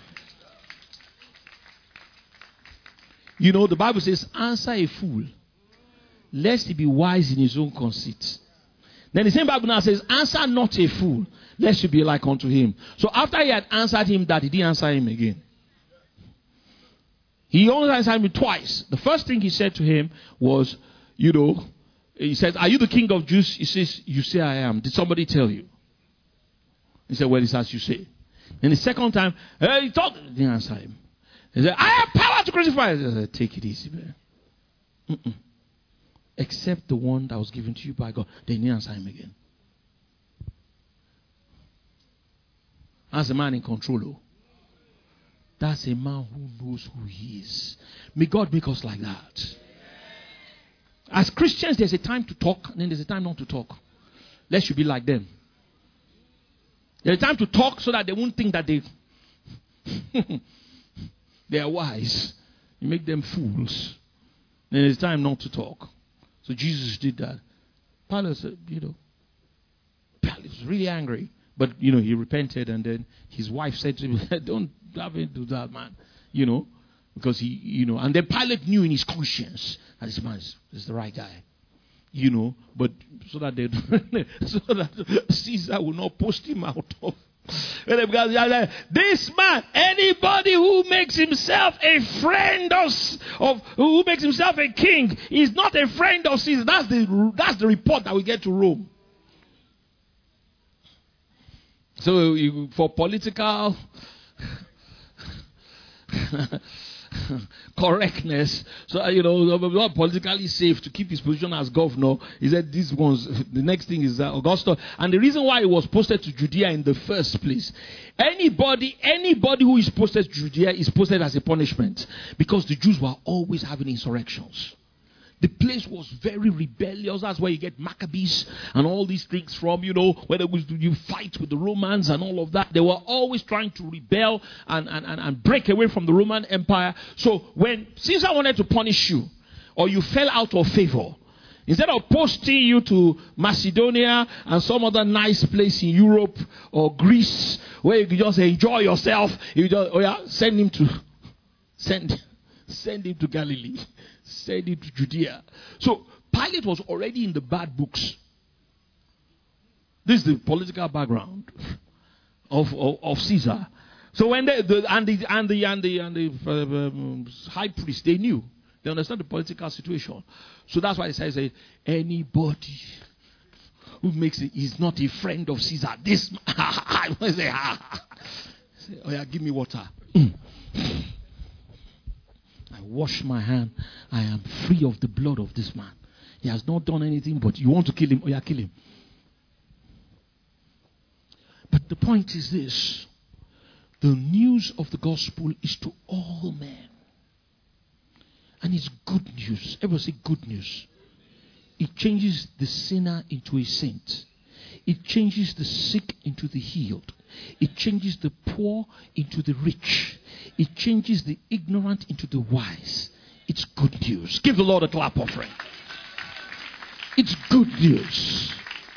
[SPEAKER 1] You know, the Bible says, answer a fool, lest he be wise in his own conceit. Then the same Bible now says, answer not a fool, lest you be like unto him. So after he had answered him that, he didn't answer him again. He only answered him twice. The first thing he said to him was, you know, he said, are you the king of Jews? He says, you say I am. Did somebody tell you? He said, well, it's as you say. Then the second time, hey, he talked. He didn't answer him. He said, I have power to crucify. He said, take it easy, man. Mm-mm. Except the one that was given to you by God. They didn't answer him again. That's a man in control. Oh. That's a man who knows who he is. May God make us like that. As Christians, there's a time to talk, and then there's a time not to talk. Lest you be like them. There's a time to talk so that they won't think that they they are wise. You make them fools. Then there's time not to talk. So Jesus did that. Pilate said, you know, Pilate was really angry. But, you know, he repented, and then his wife said to him, don't have him do that, man. You know, because he, you know, and then Pilate knew in his conscience that this man is, is the right guy. You know, but so that they, so that Caesar will not post him out of. This man, anybody who makes himself a friend of, of who makes himself a king, is not a friend of Caesar. That's the that's the report that we get to Rome. So you, for political correctness, so you know, not politically safe to keep his position as governor. He said these ones. The next thing is uh, Augustus, and the reason why it was posted to Judea in the first place. Anybody, anybody who is posted to Judea is posted as a punishment, because the Jews were always having insurrections. The place was very rebellious. That's where you get Maccabees and all these things from, you know, where they would you fight with the Romans and all of that. They were always trying to rebel and, and, and, and break away from the Roman Empire. So when Caesar wanted to punish you, or you fell out of favor, instead of posting you to Macedonia and some other nice place in Europe or Greece where you could just enjoy yourself, you just, oh yeah, send him to, send, send him to Galilee. Send it to Judea. So Pilate was already in the bad books. This is the political background of, of, of Caesar. So when they, the and the and the and the and the uh, um, high priest, they knew, they understand the political situation. So that's why it says that anybody who makes it is not a friend of Caesar. This I say, oh yeah, give me water. I wash my hand. I am free of the blood of this man. He has not done anything, but you want to kill him. Oh yeah, kill him. But the point is this. The news of the gospel is to all men. And it's good news. Everyone say good news. It changes the sinner into a saint. It changes the sick into the healed. It changes the poor into the rich. It changes the ignorant into the wise. It's good news. Give the Lord a clap offering. It's good news.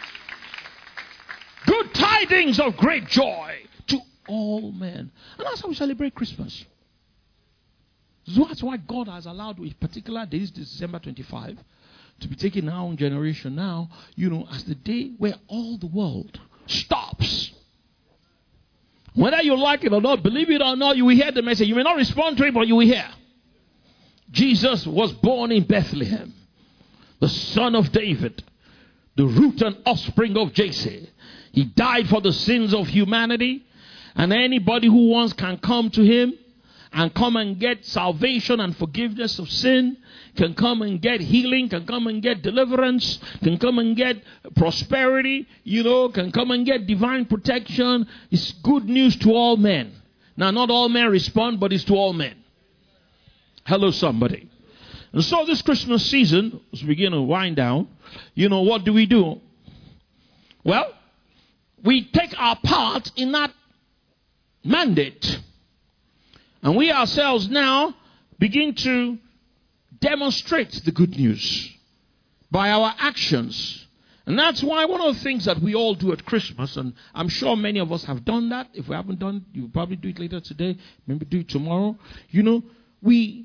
[SPEAKER 1] Good tidings of great joy to all men. And that's how we celebrate Christmas. So that's why God has allowed a particular day, this December twenty-fifth, to be taken in our own generation now, you know, as the day where all the world stops. Whether you like it or not, believe it or not, you will hear the message. You may not respond to it, but you will hear. Jesus was born in Bethlehem, the son of David, the root and offspring of Jesse. He died for the sins of humanity, and anybody who wants can come to him and come and get salvation and forgiveness of sin, can come and get healing, can come and get deliverance, can come and get prosperity, you know, can come and get divine protection. It's good news to all men. Now, not all men respond, but it's to all men. Hello, somebody. And so this Christmas season, as we begin to wind down, you know, what do we do? Well, we take our part in that mandate. And we ourselves now begin to demonstrate the good news by our actions. And that's why one of the things that we all do at Christmas, and I'm sure many of us have done that. If we haven't done it, you'll probably do it later today, maybe do it tomorrow. You know, we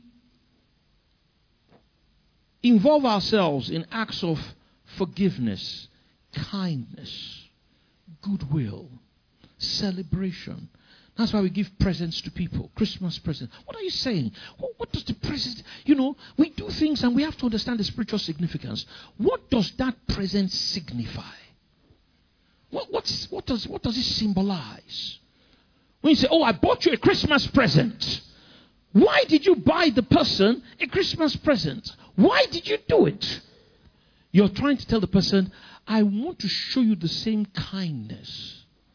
[SPEAKER 1] involve ourselves in acts of forgiveness, kindness, goodwill, celebration. That's why we give presents to people, Christmas presents. What are you saying? What, what does the present, you know, we do things and we have to understand the spiritual significance. What does that present signify? What, what's, what, does, what does it symbolize? When you say, oh, I bought you a Christmas present. Why did you buy the person a Christmas present? Why did you do it? You're trying to tell the person, I want to show you the same kindness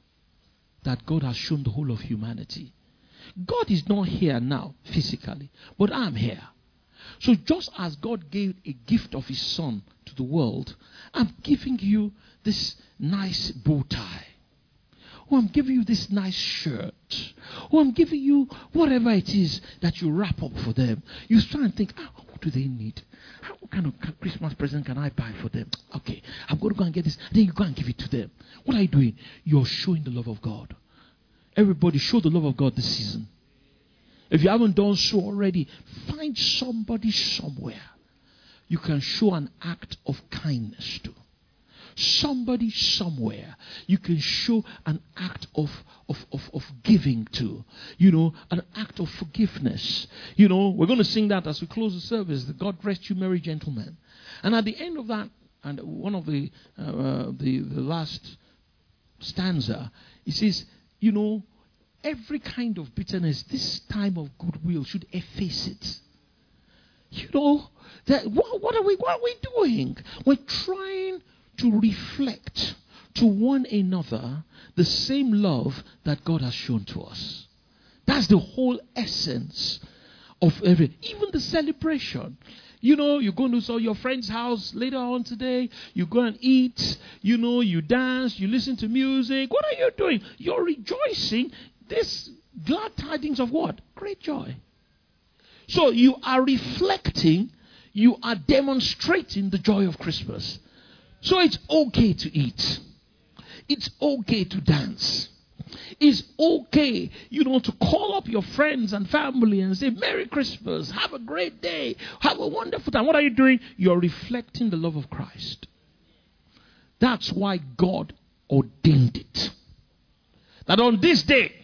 [SPEAKER 1] that God has shown the whole of humanity. God is not here now physically, but I'm here. So just as God gave a gift of his son to the world, I'm giving you this nice bow tie. Or I'm giving you this nice shirt. Or I'm giving you whatever it is that you wrap up for them. You start and think, ah, what do they need? How, what kind of Christmas present can I buy for them? Okay, I'm going to go and get this. Then you go and give it to them. What are you doing? You're showing the love of God. Everybody show the love of God this season. If you haven't done so already, find somebody somewhere you can show an act of kindness to. Somebody somewhere you can show an act of, of, of, of giving to. You know, an act of forgiveness. You know, we're going to sing that as we close the service. The God rest you merry gentlemen. And at the end of that, and one of the, uh, uh, the, the last stanza, it says, you know, every kind of bitterness, this time of goodwill should efface it. You know, that what, what are we what are we doing? We're trying to reflect to one another the same love that God has shown to us. That's the whole essence of every, even the celebration. You know, you go to your friend's house later on today, you go and eat, you know, you dance, you listen to music. What are you doing? You're rejoicing. This glad tidings of what? Great joy. So you are reflecting, you are demonstrating the joy of Christmas. So it's okay to eat. It's okay to dance. It's okay, you know, to call up your friends and family and say, Merry Christmas, have a great day, have a wonderful time. What are you doing? You're reflecting the love of Christ. That's why God ordained it. That on this day,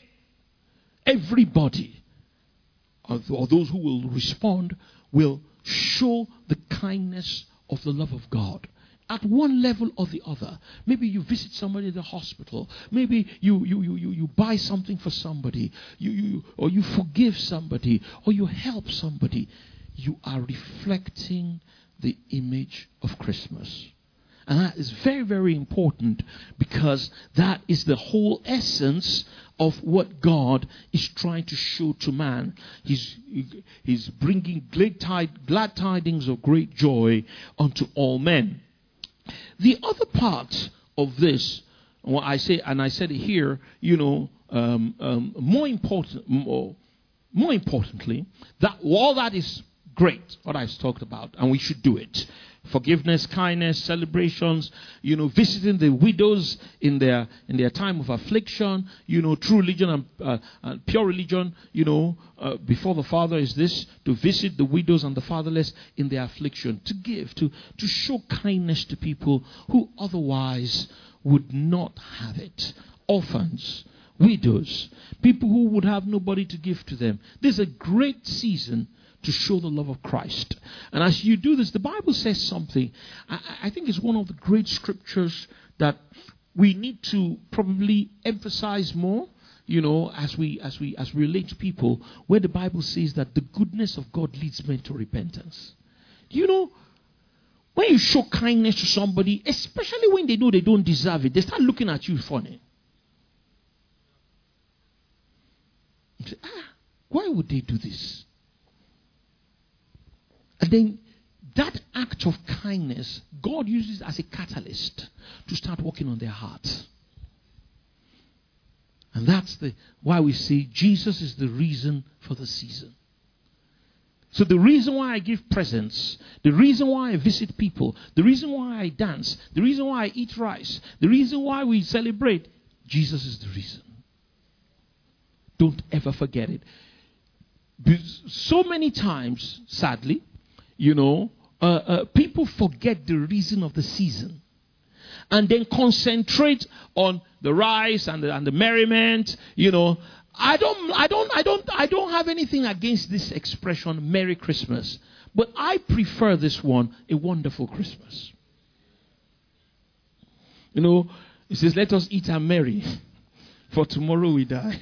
[SPEAKER 1] everybody, or those who will respond, will show the kindness of the love of God. At one level or the other. Maybe you visit somebody in the hospital. Maybe you you you you, you buy something for somebody. You, you or you forgive somebody. Or you help somebody. You are reflecting the image of Christmas. And that is very, very important, because that is the whole essence of what God is trying to show to man. He's, he's bringing glad, tide, glad tidings of great joy unto all men. The other part of this, what I say, and I said it here, you know, um, um, more important, more, more importantly, that all that is great, what I've talked about, and we should do it. Forgiveness, kindness, celebrations, you know, visiting the widows in their in their time of affliction, you know, true religion and, uh, and pure religion, you know, uh, before the Father is this, to visit the widows and the fatherless in their affliction, to give, to, to show kindness to people who otherwise would not have it. Orphans, widows, people who would have nobody to give to them. This is a great season to show the love of Christ. And as you do this, the Bible says something. I, I think it's one of the great scriptures that we need to probably emphasize more, you know, as we as we as we relate to people, where the Bible says that the goodness of God leads men to repentance. You know, when you show kindness to somebody, especially when they know they don't deserve it, they start looking at you funny. to, ah, why would they do this? And then that act of kindness, God uses as a catalyst to start working on their hearts. And that's the why we say Jesus is the reason for the season. So the reason why I give presents, the reason why I visit people, the reason why I dance, the reason why I eat rice, the reason why we celebrate, Jesus is the reason. Don't ever forget it. So many times, sadly, you know, uh, uh, people forget the reason of the season. And then concentrate on the rice and the, and the merriment, you know. I don't, I don't, I don't, I don't have anything against this expression, Merry Christmas. But I prefer this one, a wonderful Christmas. You know, it says, let us eat and merry, for tomorrow we die.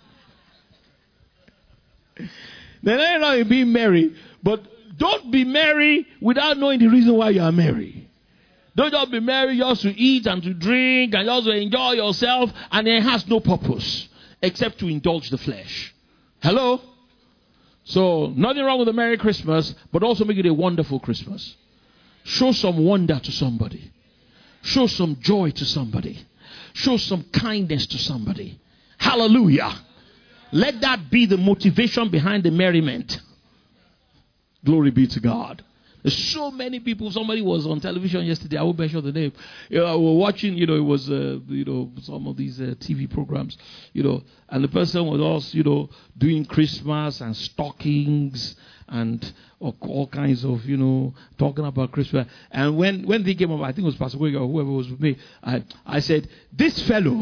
[SPEAKER 1] Then I know you be merry, but don't be merry without knowing the reason why you are merry. Don't just be merry just to eat and to drink and just to enjoy yourself, and it has no purpose except to indulge the flesh. Hello? So, nothing wrong with a Merry Christmas, but also make it a wonderful Christmas. Show some wonder to somebody. Show some joy to somebody. Show some kindness to somebody. Hallelujah. Let that be the motivation behind the merriment. Glory be to God. There's so many people. Somebody was on television yesterday. I won't mention the name. You know, we were watching. You know, it was uh, you know some of these uh, T V programs. You know, and the person was also you know doing Christmas and stockings and all, all kinds of you know talking about Christmas. And when when they came up, I think it was Pastor Wega or whoever was with me. I I said, this fellow,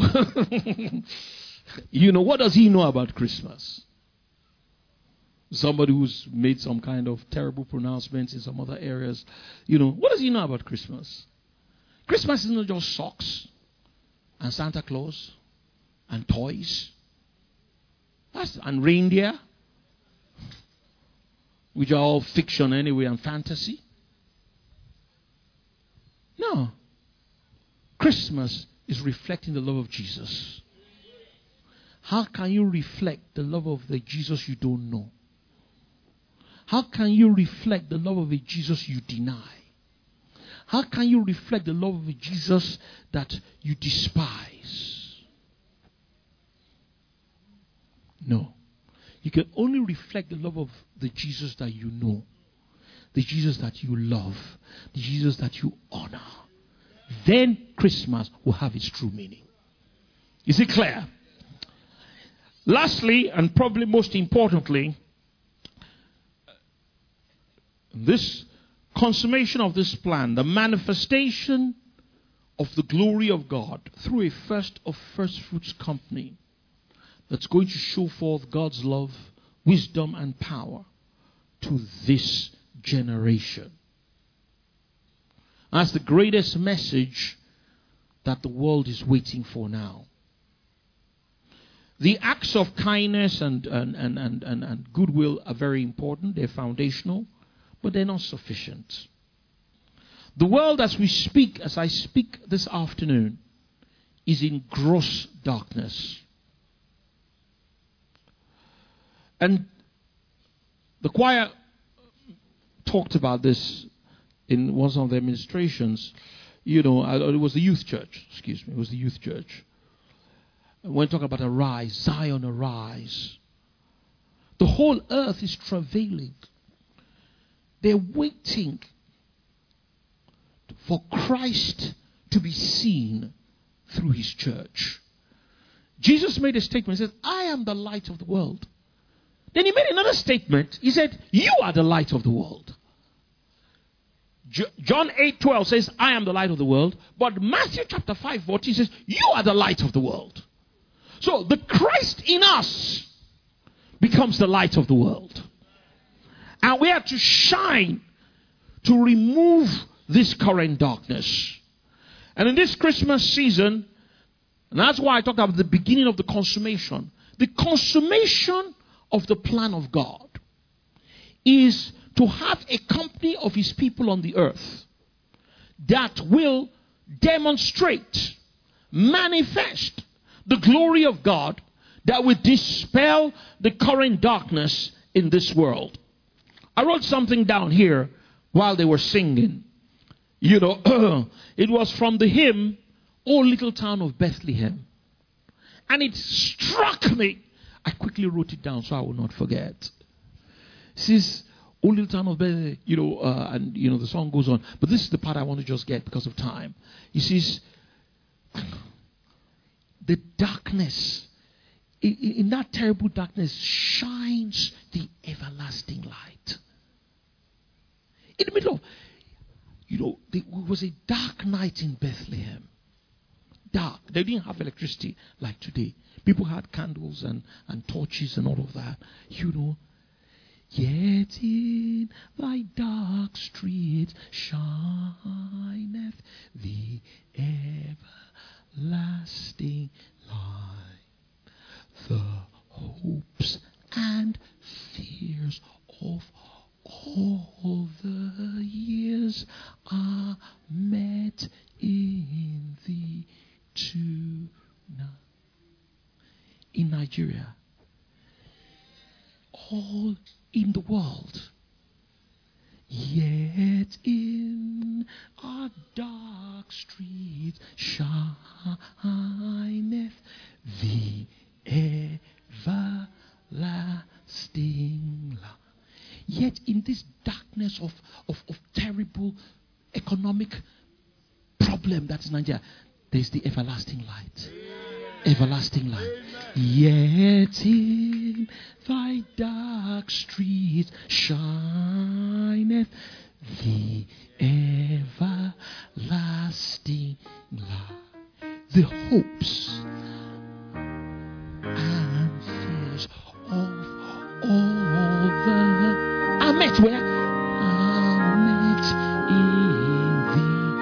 [SPEAKER 1] you know, what does he know about Christmas? Somebody who's made some kind of terrible pronouncements in some other areas. You know, what does he know about Christmas? Christmas is not just socks and Santa Claus and toys. That's, and reindeer, which are all fiction anyway and fantasy. No. Christmas is reflecting the love of Jesus. How can you reflect the love of the Jesus you don't know? How can you reflect the love of a Jesus you deny? How can you reflect the love of a Jesus that you despise? No. You can only reflect the love of the Jesus that you know, the Jesus that you love, the Jesus that you honor. Then Christmas will have its true meaning. Is it clear? Lastly, and probably most importantly, this consummation of this plan, the manifestation of the glory of God through a first of first fruits company that's going to show forth God's love, wisdom, and power to this generation. That's the greatest message that the world is waiting for now. The acts of kindness and, and, and, and, and, and goodwill are very important. They're foundational. But they're not sufficient. The world as we speak, as I speak this afternoon, is in gross darkness. And the choir talked about this in one of their administrations. You know, it was the youth church. Excuse me, it was the youth church. When talking about arise, Zion arise. The whole earth is travailing. They're waiting for Christ to be seen through his church. Jesus made a statement. He said, I am the light of the world. Then he made another statement. He said, you are the light of the world. John eight twelve says, I am the light of the world. But Matthew chapter five fourteen says, you are the light of the world. So the Christ in us becomes the light of the world. And we are to shine to remove this current darkness. And in this Christmas season, and that's why I talked about the beginning of the consummation. The consummation of the plan of God is to have a company of his people on the earth that will demonstrate, manifest the glory of God, that will dispel the current darkness in this world. I wrote something down here while they were singing. You know, it was from the hymn, "O Little Town of Bethlehem." And it struck me. I quickly wrote it down so I will not forget. It says, "O Little Town of Bethlehem," you know, uh, and, you know, the song goes on. But this is the part I want to just get because of time. He says, the darkness, in, in that terrible darkness, shines the everlasting light. In the middle of, you know, there was a dark night in Bethlehem. Dark. They didn't have electricity like today. People had candles and, and torches and all of that. You know. Yet in thy dark street shineth the everlasting light. The hopes and fears of all the years are met in thee tonight. In Nigeria, all in the world, yet in our dark streets shineth the everlasting light. Yet in this darkness of, of, of terrible economic problem that's Nigeria, there's the everlasting light. Everlasting light. Yet in thy dark streets shineth the everlasting light. The hopes and fears of all the are met where? Are met in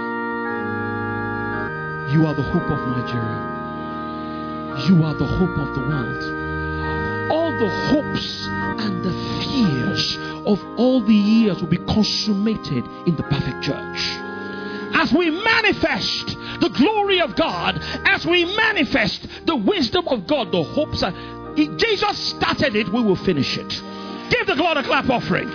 [SPEAKER 1] thee. You are the hope of Nigeria. You are the hope of the world. All the hopes and the fears of all the years will be consummated in the perfect church. As we manifest the glory of God, as we manifest the wisdom of God, the hopes are, if Jesus started it, we will finish it. Give the Lord a clap offering.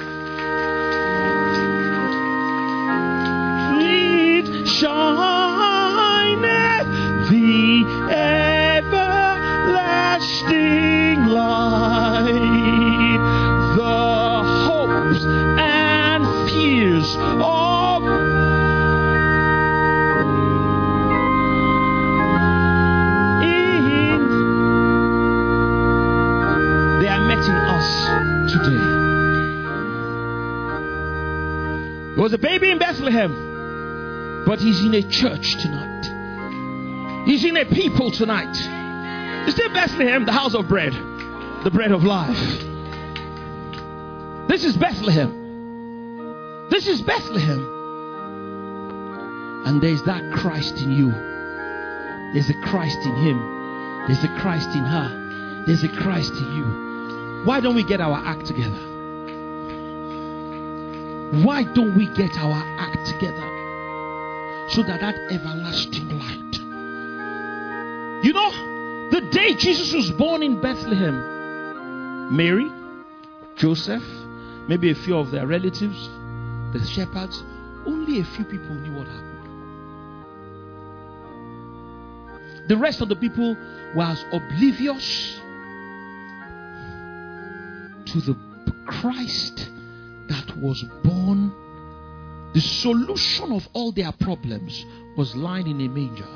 [SPEAKER 1] Sweet shineth the everlasting light, the hopes and fears of in they are met in us today. There was a baby in Bethlehem, but he's in a church tonight. He's in a people tonight. It's still Bethlehem, the house of bread, the bread of life. This is Bethlehem. This is Bethlehem. And there's that Christ in you. There's a Christ in him. There's a Christ in her. There's a Christ in you. Why don't we get our act together? Why don't we get our act together? So that that everlasting light. You know, the day Jesus was born in Bethlehem, Mary, Joseph, maybe a few of their relatives, the shepherds, only a few people knew what happened. The rest of the people were as oblivious to the Christ that was born. The solution of all their problems was lying in a manger.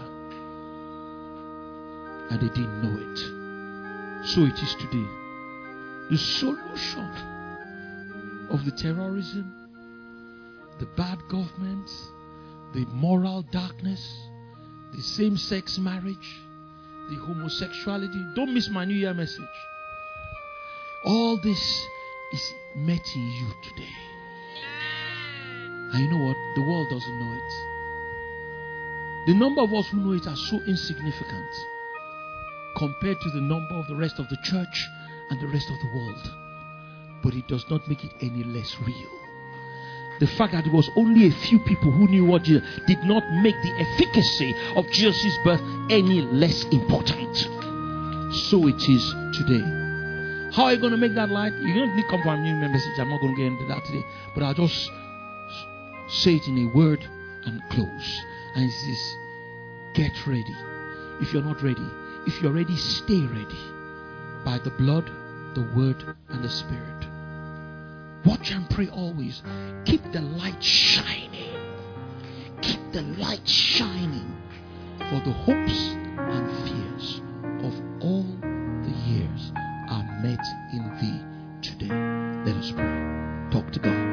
[SPEAKER 1] And they didn't know it. So it is today. The solution of the terrorism, the bad government, the moral darkness, the same-sex marriage, the homosexuality. Don't miss my New Year message. All this is met in you today. And you know what? The world doesn't know it. The number of us who know it are so insignificant compared to the number of the rest of the church and the rest of the world. But it does not make it any less real. The fact that it was only a few people who knew what Jesus did not make the efficacy of Jesus' birth any less important. so it is today. How are you going to make that light? You're going to need to come for a new message. I'm not going to get into that today. But I'll just say it in a word and close. And it says, get ready. If you're not ready, if you're ready, stay ready. By the blood, the word, and the spirit. Watch and pray always. Keep the light shining. Keep the light shining. For the hopes and fears of all the years are met in thee today. Let us pray. Talk to God.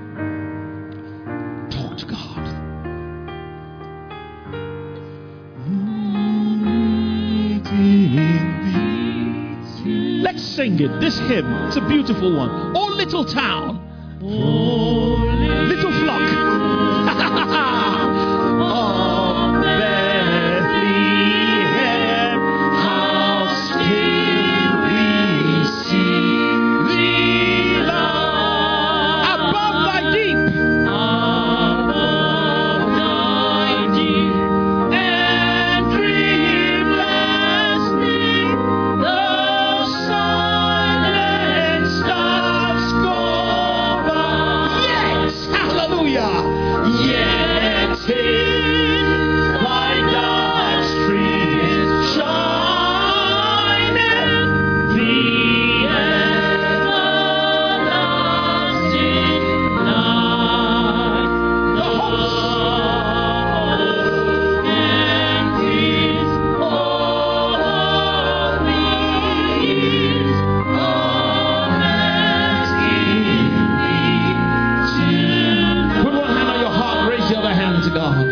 [SPEAKER 1] Talk to God. Let's sing it. This hymn, it's a beautiful one. Oh, little town. Oh, little flock. Oh, Bethlehem, how still we see thee lie above thy deep, above thy deep, and dreamless sleep, the silent stars go by. Yes, hallelujah. Yet in thy dark streets shineth the everlasting light. The host and his holy is Put one hand on your heart, raise the other hand to God.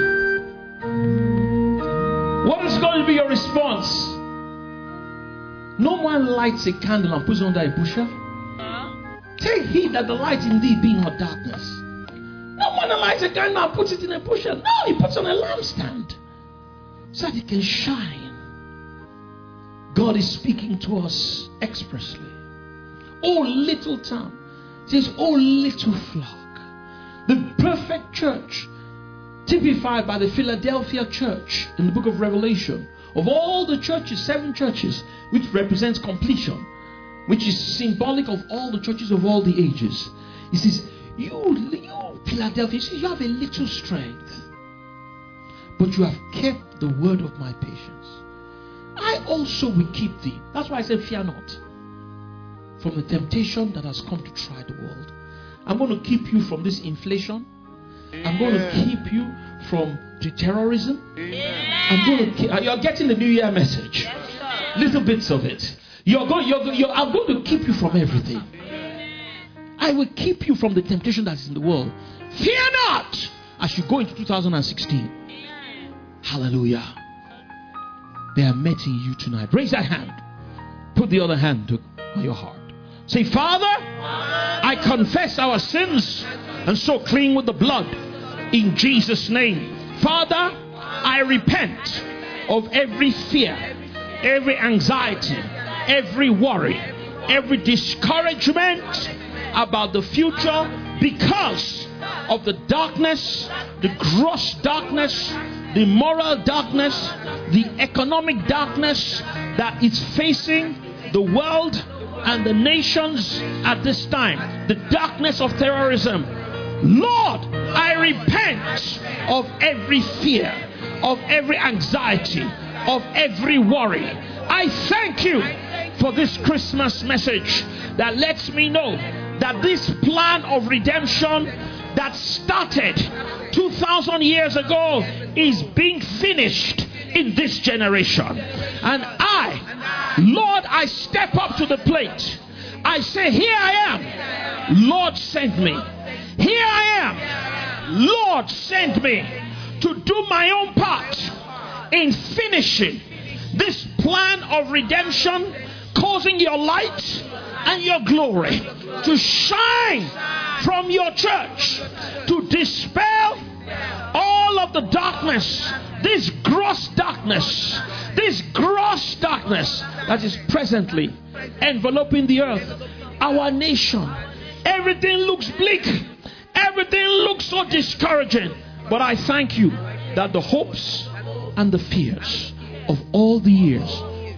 [SPEAKER 1] What is going to be your response? No one lights a candle and puts it under a bushel. Take heed that the light in thee be not darkness. No one lights a candle and puts it in a bushel. No, he puts it on a lampstand so that it can shine. God is speaking to us expressly. Oh, little town. It says, oh, little flock. The perfect church, typified by the Philadelphia church in the book of Revelation. Of all the churches, seven churches, which represents completion, which is symbolic of all the churches of all the ages. He says, you, you Philadelphia, he says, you have a little strength, but you have kept the word of my patience. I also will keep thee. That's why I said, fear not, from the temptation that has come to try the world. I'm going to keep you from this inflation. I'm going to keep you from the terrorism. I'm going to keep, you're getting the New Year message. Little bits of it. You're going, you're, you're, I'm going to keep you from everything. I will keep you from the temptation that is in the world. Fear not as you go into two thousand sixteen. Hallelujah. They are meeting you tonight. Raise that hand. Put the other hand to, on your heart. Say, Father, I confess our sins and so clean with the blood in Jesus' name. Father, I repent of every fear, every anxiety, every worry, every discouragement about the future because of the darkness, the gross darkness, the moral darkness, the economic darkness that is facing the world and the nations at this time. The darkness of terrorism. Lord, I repent of every fear, of every anxiety, of every worry. I thank you for this Christmas message that lets me know that this plan of redemption that started two thousand years ago is being finished in this generation. And I, Lord, I step up to the plate. I say, here I am. Lord, send me. Here I am. Lord, send me to do my own part in finishing this plan of redemption, causing your light and your glory to shine from your church, to dispel all of the darkness, this gross darkness, this gross darkness that is presently enveloping the earth, our nation. Everything looks bleak. Everything looks so discouraging. But I thank you that the hopes and the fears of all the years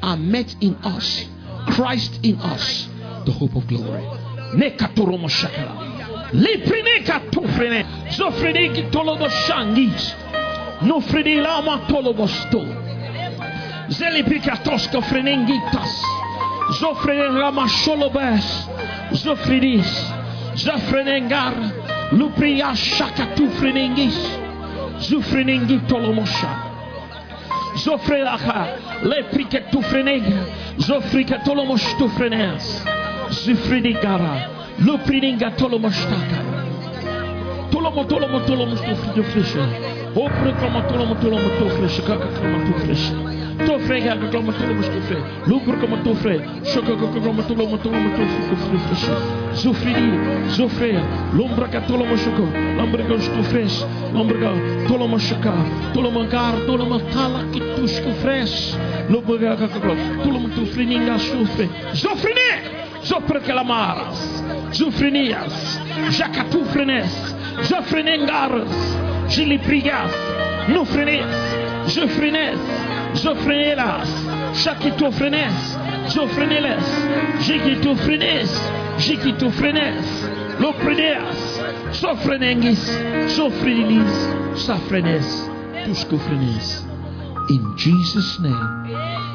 [SPEAKER 1] are met in us. Christ in us, the hope of glory. Nekatoromo shakala. Liprineka tufrene. Zofrene tolobo shangis. No fredi lama tolobo sto. Zelipikatoska frenengitas. Zofrene lama sholobes. Zofridis. Zofrenengar. Lupria shakatu frenengis. Zufrenengi tolomosha. Zofrelacha. Lepriketu frenega. Zofrikatolomostu frenes. Zufridigara. Luprininga tolomostaka. Tolomo tolomo tolomo stufrisha. Opre como tolomo tolomo tufrisha. Kaka como tufrisha. Tofrega como tolomo stufre. Lupre como tufre. Shoka como tolomo tolomo tufrisha. Zufridi. Zufre. Lombra catolomo shoko. Lombra stufres. Lombra tolomo shaka. Tolomangar. Tolomo tala kituskufres. Lombra tolomo tufrininga sufre. Zofrine. Zofre calamaras. Zufrinias, Jacatufrenes, Zofrenengaras, Giliprigas, Nufrenes, Zofrenes, Zofrenelas, Shakitofrenes, Zofreneles, Jikitofrenes, Jikitofrenes, Lopreneas, Sofrenengis, Sofrenilis, Safrenes, Tuscofrenes. In Jesus' name.